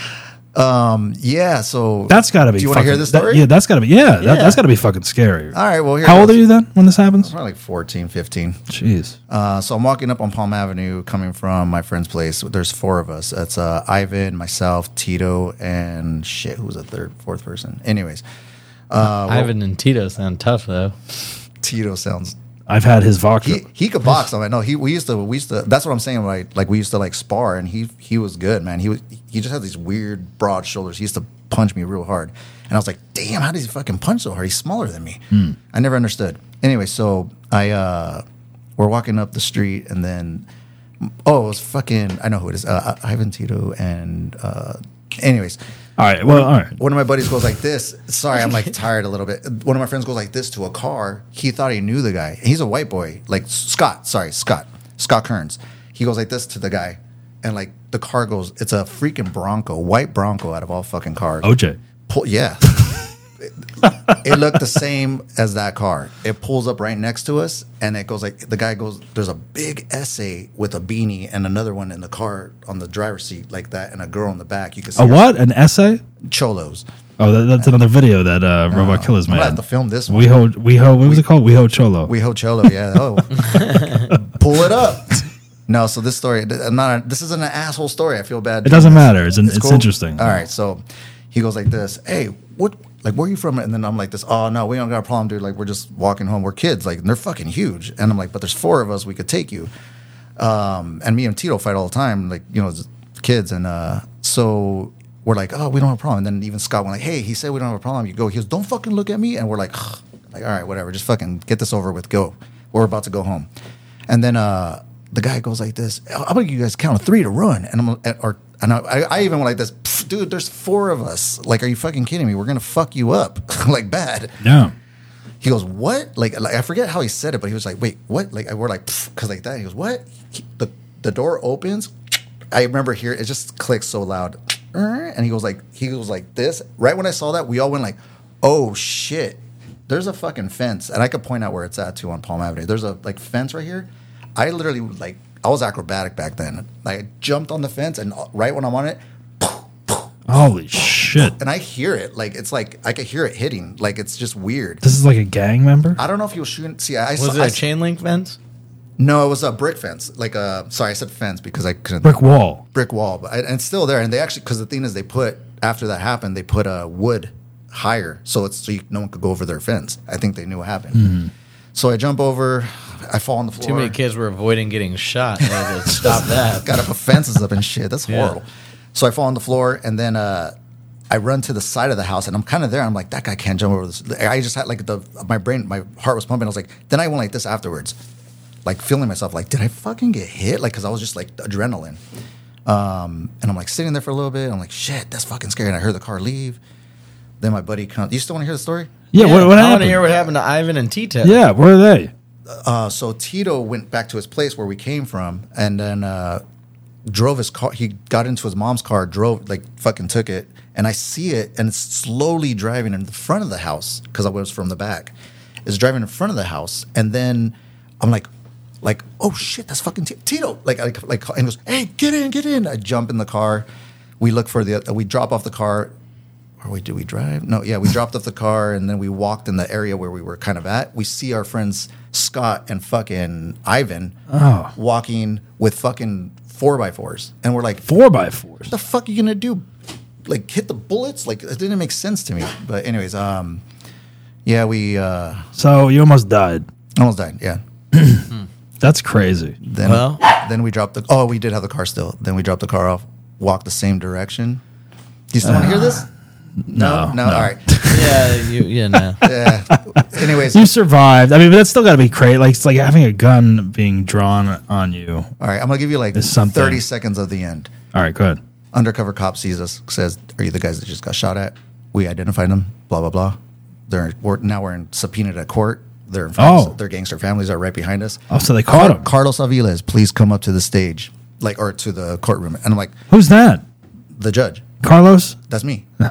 Yeah. So That's got to be. Do you want to hear this that- story? yeah, that's got to be. Yeah, that's got to be fucking scary. All right. Well, here How old goes. are you then when this happens? Probably like 14, 15. Jeez. So I'm walking up on Palm Avenue, coming from my friend's place. There's 4 of us. It's Ivan, myself, Tito, and shit. Who was the fourth person? Anyways, Ivan and Tito sound tough though. Tito sounds. I've had his vodka. He could box. I'm like, no. We used to. That's what I'm saying. Like we used to like spar, and he was good, man. He just had these weird broad shoulders. He used to punch me real hard, and I was like, damn, how does he fucking punch so hard? He's smaller than me. I never understood. Anyway, so we're walking up the street, and then it was fucking. I know who it is. Ivan, Tito, and anyways. All right. Well, all right. One of my buddies goes like this. Sorry, I'm like tired a little bit. One of my friends goes like this to a car. He thought he knew the guy. He's a white boy, like Scott Kearns. He goes like this to the guy, and like the car goes. It's a freaking Bronco, white Bronco, out of all fucking cars. OJ. Yeah. It looked the same as that car. It pulls up right next to us, and it goes like the guy goes. There's a big essay with a beanie and another one in the car on the driver's seat like that, and a girl in the back. You can see A her- what? An essay? Cholos. Oh, that's another video that Robot Killers I'm gonna have made. to film this one. We ho. What was it called? We ho cholo. We ho cholo, yeah. Oh, pull it up. No, so this story, this isn't an asshole story. I feel bad. It doesn't doing matter. this. It's cool? interesting. All right, so he goes like this. Hey, what? Like, where are you from? And then I'm like this. Oh no, we don't got a problem, dude. Like, we're just walking home. We're kids. Like, and they're fucking huge. And I'm like, but there's 4 of us. We could take you. And me and Tito fight all the time, like as kids. And so we're like, oh, we don't have a problem. And then even Scott went like, hey, he said we don't have a problem. You go. He goes, don't fucking look at me. And we're like, all right, whatever. Just fucking get this over with. Go. We're about to go home. And then the guy goes like this. I'm gonna give you guys count of 3 to run. And I even went like this. Dude, there's 4 of us. Like, are you fucking kidding me? We're gonna fuck you up like bad. No. He goes, what? Like I forget how he said it, but he was like, wait, what? Like we're like, because like that. He goes, what? The door opens. I remember here it just clicks so loud, and he goes like this. Right when I saw that, we all went like, oh shit. There's a fucking fence, and I could point out where it's at too on Palm Avenue. There's a like fence right here. I literally I was acrobatic back then. I jumped on the fence, and right when I'm on it, Holy shit. and I hear it. Like it's like I could hear it hitting. Like it's just weird. This is like a gang member? I don't know if he was shooting. See, Was it a chain link fence? No, it was a brick fence. Like sorry, I said fence because I couldn't. Brick wall. Brick wall, but and it's still there. And they actually, because the thing is, they put after that happened, they put a wood higher, so no one could go over their fence. I think they knew what happened. So I jump over, I fall on the floor. Too many kids were avoiding getting shot. They had to stop that. Got to put fences up and shit. That's Yeah. horrible. So I fall on the floor, and then I run to the side of the house, and I'm kind of there. I'm like, that guy can't jump over this. I just had like my heart was pumping. I was like, then I went like this afterwards, like feeling myself like, did I fucking get hit? Like, because I was just like adrenaline. And I'm like sitting there for a little bit. I'm like, shit, that's fucking scary. And I heard the car leave. Then my buddy comes. You still want to hear the story? Yeah, what I want happened? to hear what happened to Ivan and Tito. Yeah, where are they? So Tito went back to his place where we came from, and then drove his car. He got into his mom's car, drove, like fucking took it, and I see it, and it's slowly driving in the front of the house because I was from the back. It's driving in front of the house, and then I'm like, oh shit, that's fucking Tito. Like, and he goes, hey, get in. I jump in the car. We look for we drop off the car. Or wait, did we drive? No, yeah, we dropped off the car, and then we walked in the area where we were kind of at. We see our friends Scott and fucking Ivan walking with fucking 4x4s, and we're like, 4x4s. what the fuck are you gonna do? Like hit the bullets? Like it didn't make sense to me. But anyways, yeah, we So you almost died. almost died. Yeah. That's crazy. Then we dropped we did have the car still. Then we dropped the car off, walked the same direction. Do you still want to hear this? No. All right. No. Yeah. Anyways, You survived. I mean, but that's still got to be crazy. Like, it's like having a gun being drawn on you. all right. I'm gonna give you like It's something. 30 seconds of the end. All right, go ahead. undercover cop sees us, says, "Are you the guys that just got shot at?" We identified them. Blah blah blah. We're in subpoenaed at court. Their gangster families are right behind us. Oh, so they caught him. Carlos Aviles, please come up to the stage, or to the courtroom. And I'm like, Who's that? the judge. Carlos? That's me. No.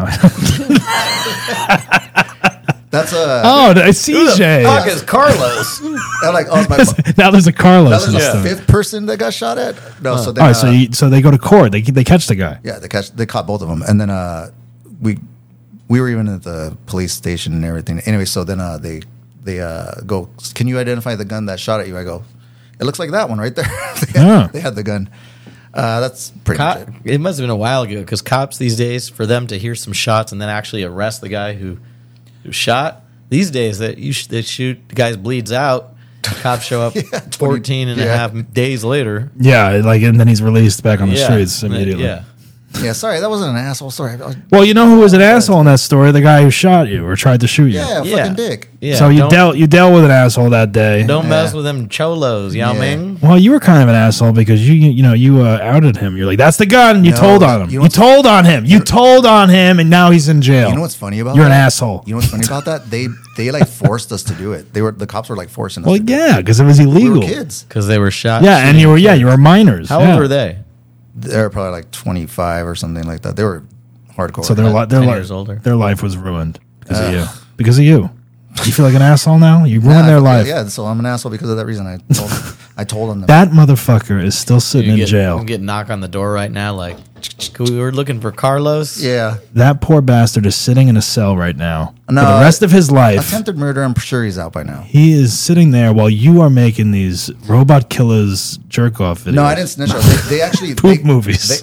That's CJ. Fuck is Carlos? I'm like, oh, it's my. Now there's a Carlos. Now there's a system. fifth person that got shot at. No, so then, All right, so they go to court. They catch the guy. yeah, they caught both of them, and then we were even at the police station and everything. Anyway, so then they go, "Can you identify the gun that shot at you?" I go, "It looks like that one right there." They had the gun. That's pretty much it. It must have been a while ago because cops these days, for them to hear some shots and then actually arrest the guy who shot, these days they shoot, the guy bleeds out, cops show up 14 and a half days later. Yeah, and then he's released back on the streets immediately. Yeah. Yeah, sorry, that wasn't an asshole story. Well, you know who was an asshole in that story? The guy who shot you or tried to shoot you. Yeah, fucking dick. Yeah, So you dealt with an asshole that day. Don't mess with them cholos, you know what I mean? Well, you were kind of an asshole because you outed him. You're like, that's the gun, and you told on him. You told on him. You told on him, and now he's in jail. You know what's funny about You're that? an asshole. You know what's funny about that? They like forced us to do it. The cops were like forcing us. Well, to do yeah, it. because it was We illegal. were kids. Because they were shot. Yeah, and you were minors. How Yeah. old were they? They were probably like 25 or something like that. They were hardcore. So 10 years older. their life was ruined because of you. Because of you. You feel like an asshole now? You ruined their life. Yeah, so I'm an asshole because of that reason. I told them that. That motherfucker is still sitting in jail. You get knock on the door right now, like, we were looking for Carlos. Yeah. That poor bastard is sitting in a cell right now No, for the rest of his life. Attempted murder, I'm sure he's out by now. He is sitting there while you are making these robot killers jerk off videos. No, I didn't snitch on they actually Poop movies.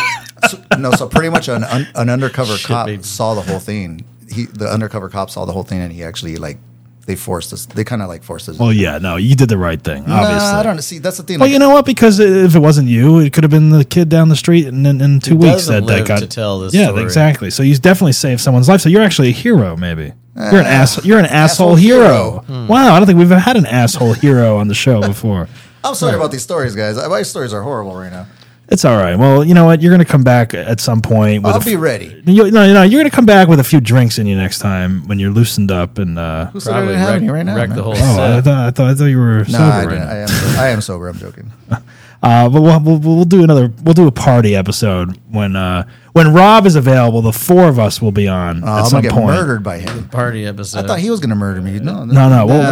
So pretty much an undercover cop baby. saw the whole thing. The undercover cop saw the whole thing, and he actually they forced us. They kind of forced us. Well, yeah, no, you did the right thing, obviously. Nah, I don't see. That's the thing. Well, you know what? Because if it wasn't you, it could have been the kid down the street in 2 weeks doesn't that live got to tell this Yeah, story. exactly. So you definitely saved someone's life. So you're actually a hero, maybe. You're an asshole. You're an asshole hero. Wow, I don't think we've had an asshole hero on the show before. I'm sorry about these stories, guys. My stories are horrible right now. It's all right. Well, you know what? You're going to come back at some point. I'll be ready. You're going to come back with a few drinks in you next time when you're loosened up and. Who said I didn't have any right now? wreck man? the whole Oh, I set. thought you were No, sober. I right didn't. now. I am sober. I'm joking. But we'll do a party episode when Rob is available. The four of us will be on at I'm some gonna get point. murdered by him. Party episode. I thought he was gonna murder me. No. No.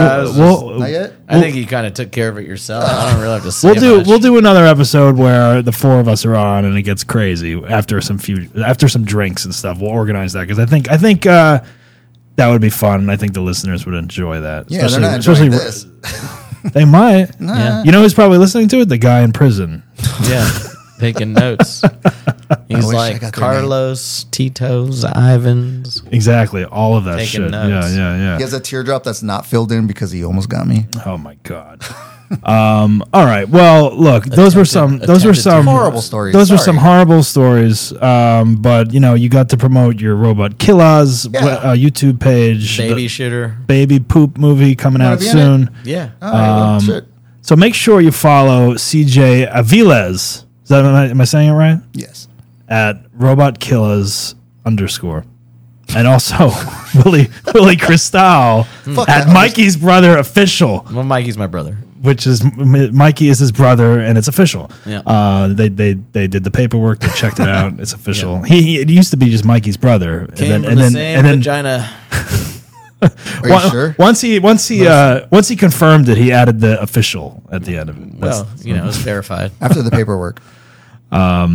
Not yet. I think you kind of took care of it yourself. I don't really have to say much. We'll do another episode where the four of us are on and it gets crazy after some drinks and stuff. We'll organize that because I think that would be fun, and I think the listeners would enjoy that. Yeah, they're not enjoying this. They might. Yeah. You know who's probably listening to it? The guy in prison. Yeah, taking notes. He's wish I like got their name. Carlos, Tito's, Ivan's. Exactly. All of that Taking shit. notes. Yeah. He has a teardrop that's not filled in because he almost got me. Oh my god. All right. Well, look, those were some Horrible stories. Those were Sorry. some horrible stories. But you got to promote your Robot Killers YouTube page. Baby The shitter. baby poop movie coming out be in it? soon. Yeah. All right, shit. So make sure you follow CJ Aviles. Is that am I saying it right? Yes. At Robot Killers _ and also Willie Cristal at Mikey's Brother Official, Well, Mikey's my brother. which is Mikey is his brother, and it's official. Yeah. They did the paperwork. They checked it out. It's official. He it used to be just Mikey's brother, Came from the same vagina. Are you sure? Once he confirmed it, he added the official at the end of it. Well, it's verified. After the paperwork. All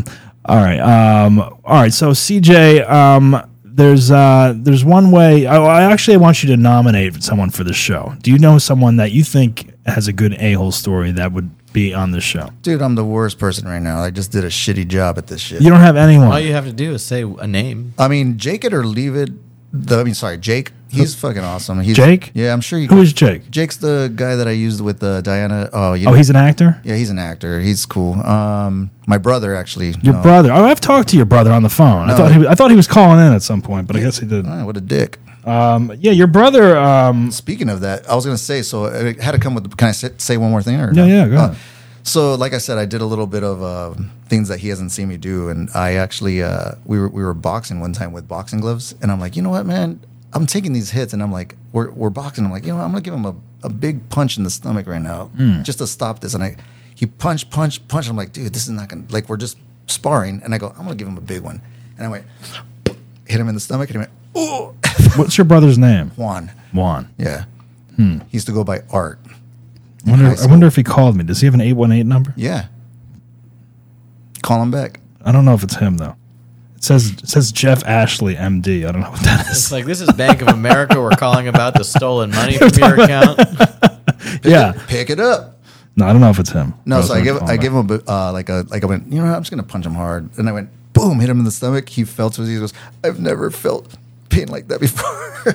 right. So CJ, there's one way. I actually want you to nominate someone for the show. Do you know someone that you think has a good a-hole story that would be on this show? Dude, I'm the worst person right now. I just did a shitty job at this shit. You don't have anyone. All you have to do is say a name. I mean, Jake it or leave it. Jake. He's fucking awesome. Jake? Yeah, I'm sure you Who is Jake? Jake's the guy that I used with Diana. Oh, He's an actor? Yeah, he's an actor. He's cool. My brother, actually. Your no. brother. Oh, I've talked to your brother on the phone. No. I thought he was calling in at some point, but I guess he didn't. Oh, what a dick. Yeah, your brother. Speaking of that, I was going to say, so I had to come with, can I say one more thing? Or Yeah, no? yeah, go ahead. So, like I said, I did a little bit of things that he hasn't seen me do, and I actually we were boxing one time with boxing gloves, and I'm like, you know what, man, I'm taking these hits, and I'm like, we're boxing. I'm like, you know what, I'm gonna give him a big punch in the stomach right now, just to stop this. And he punch. I'm like, dude, this is not gonna, like, we're just sparring, and I go, I'm gonna give him a big one, and I went, hit him in the stomach, and he went, oh. What's your brother's name? Juan. Yeah. He used to go by Art. I wonder if he called me. Does he have an 818 number? Yeah. Call him back. I don't know if it's him though. It says Jeff Ashley, MD. I don't know what that It's is. like, this is Bank of America. We're calling about the stolen money from your account. Yeah. Pick it up. No, I don't know if it's him. No, so I was give him a like I went, you know what, I'm just gonna punch him hard, and I went boom, hit him in the stomach. He fell to his knees. He goes, I've never felt pain like that before.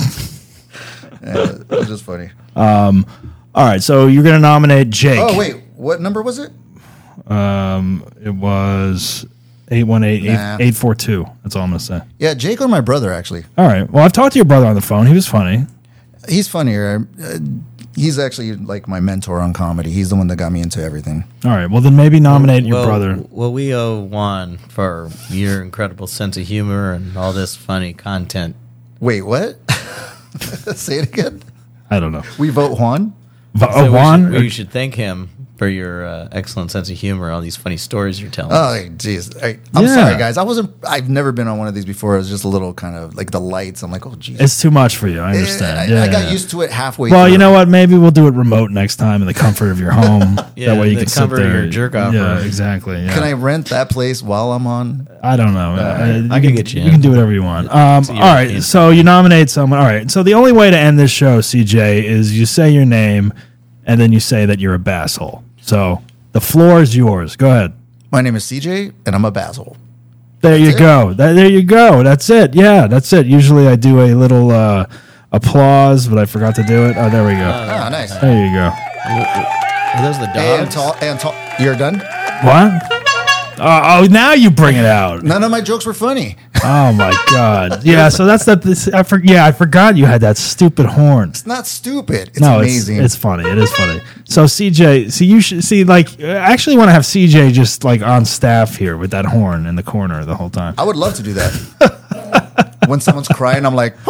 It was just funny. All right, so you're gonna nominate Jake. Oh wait, what number was it? It was 818-842. That's all I'm gonna say. Yeah, Jake or my brother actually. All right. Well, I've talked to your brother on the phone. He was funny. He's funnier. He's actually like my mentor on comedy. He's the one that got me into everything. All right. Well, then maybe nominate your brother. Well, we owe Juan for your incredible sense of humor and all this funny content. Wait, what? Say it again. I don't know. We vote Juan. So Juan? you should thank him for your excellent sense of humor, all these funny stories you're telling. Oh, jeez. I'm Yeah. sorry, guys. I've never been on one of these before. It was just a little kind of like the lights. I'm like, oh, jeez. It's too much for you. I understand. I got used to it halfway Well, through. you know what? Maybe we'll do it remote next time in the comfort of your home. Yeah, that way you the can sit comfort of there. your jerk-off Yeah, room. exactly. Yeah. Can I rent that place while I'm on? I don't know. I can get you You in. can do whatever you want. All your right. opinion. So you nominate someone. All right. So the only way to end this show, CJ, is you say your name and then you say that you're a basshole. So the floor is yours. Go ahead. My name is CJ, and I'm a basil. There you it? go. There you go. That's it. Yeah, that's it. Usually I do a little applause, but I forgot to do it. Oh, there we go. Ah, nice. There you go. Are those the dogs? And tall. You're done? What? Oh, now you bring it out. None of my jokes were funny. Oh my God! Yeah, so that's that. I forgot you had that stupid horn. It's not stupid. It's No, amazing. it's funny. It is funny. So CJ, see, you should see. Like, I actually want to have CJ just like on staff here with that horn in the corner the whole time. I would love to do that. When someone's crying, I'm like,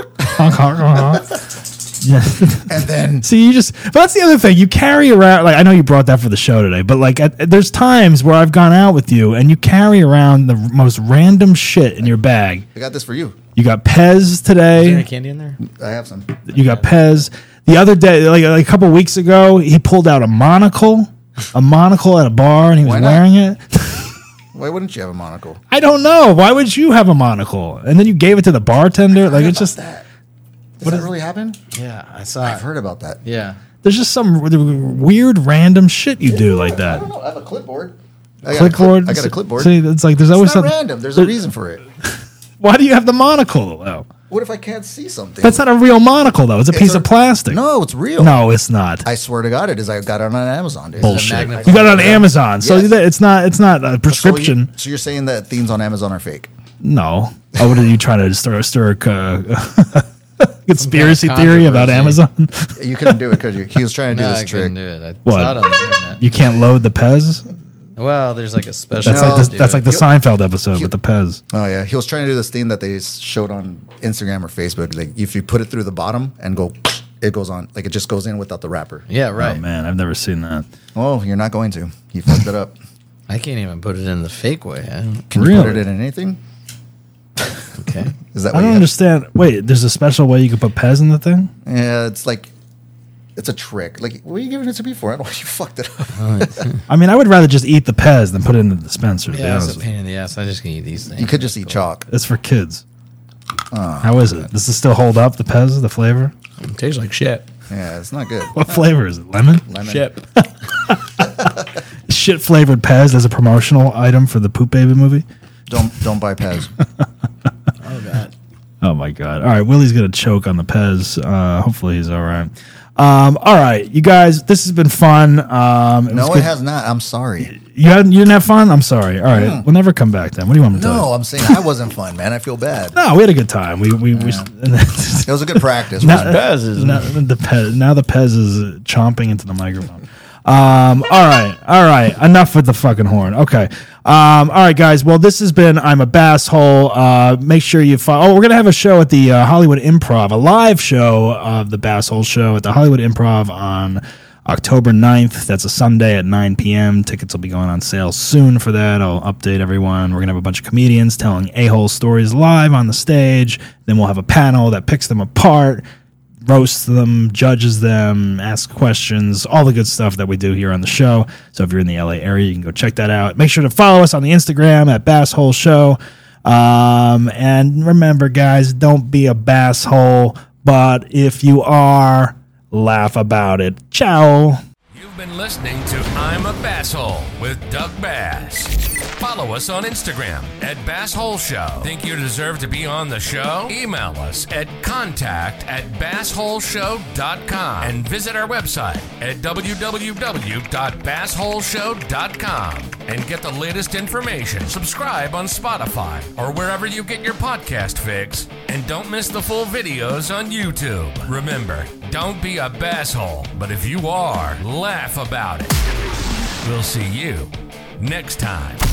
Yeah. and then See, but that's the other thing. You carry around, like, I know you brought that for the show today, but like, there's times where I've gone out with you and you carry around the most random shit in your bag. I got this for you. You got Pez Is there any today. candy in there? I have some. You got Pez. The other day, like a couple weeks ago, he pulled out a monocle at a bar and he was Why not? wearing it. Why wouldn't you have a monocle? I don't know. Why would you have a monocle? And then you gave it to the bartender. Like, it's just, that. Does that really happen? Yeah, I saw I've heard about that. Yeah. there's just some weird random shit you do like I that. don't know. I have a clipboard. I got Clipboard. I got a clipboard. See, it's like there's It's always not something. random. There's a reason for it. Why do you have the monocle though? What if I can't see something? That's not a real monocle though. It's a piece of plastic. No, it's real. No, it's not. I swear to God, it is. I got it on Amazon. Dude. Bullshit. magnet- You got it on Amazon, so Yes. it's not a prescription. So you're saying that things on Amazon are fake? No. Oh, what are you trying to stir a conspiracy Some kind of theory about Amazon? controversy. You couldn't do it, could you? He was trying to do No, this I trick. couldn't do it. I What? saw it on the internet. You can't load the Pez. Well, there's like a special. That's No, like do that's it. like the Seinfeld episode with the Pez. Oh yeah, he was trying to do this thing that they showed on Instagram or Facebook. Like if you put it through the bottom and go, it goes on. Like it just goes in without the wrapper. Yeah, Oh right. man, I've never seen that. Oh, you're not going to. He fucked it up. I can't even put it in the fake way. Can you Really? put it in anything? Okay. Is that I what don't you understand. Wait, there's a special way you can put Pez in the thing? Yeah, it's like it's a trick. Like what are you giving it to me for? I don't know. You fucked it up. I mean, I would rather just eat the Pez than put it in the dispenser. To be Yeah, it's honest a with you. pain in the ass. I just can eat these things. You could just eat chalk. It's for kids. How is it? Does it still hold up, the Pez, the flavor? It tastes like shit. Yeah, it's not good. What flavor is it? Lemon? Lemon. Shit. Shit flavored Pez as a promotional item for the Poop Baby movie? Don't buy Pez. Oh god. Oh my God. All right. Willie's going to choke on the Pez. Hopefully he's all right. All right. You guys, this has been fun. No, it has not. I'm sorry. You didn't have fun? I'm sorry. All right. We'll never come back then. What do you want me to tell you? No, I'm saying I wasn't fun, man. I feel bad. No, we had a good time. We It was a good practice. now, Pez is- now the Pez is chomping into the microphone. All right. Enough with the fucking horn. Okay. All right, guys. Well, this has been I'm a Basshole. Make sure you follow. Oh, we're gonna have a show at the Hollywood Improv, a live show of the Basshole Show at the Hollywood Improv on October 9th. That's a Sunday at 9 p.m. Tickets will be going on sale soon for that. I'll update everyone. We're going to have a bunch of comedians telling a-hole stories live on the stage. Then we'll have a panel that picks them apart, roasts them, judges them, asks questions, all the good stuff that we do here on the show. So if you're in the LA area, you can go check that out. Make sure to follow us on the Instagram at Basshole Show. And remember, guys, don't be a basshole, but if you are, laugh about it. Ciao. You've been listening to I'm a Basshole with Doug Bass. Follow us on Instagram at Basshole Show. Think you deserve to be on the show? Email us at contact@bassholeshow.com and visit our website at www.bassholeshow.com and get the latest information. Subscribe on Spotify or wherever you get your podcast fix. And don't miss the full videos on YouTube. Remember, don't be a basshole, but if you are, laugh about it. We'll see you next time.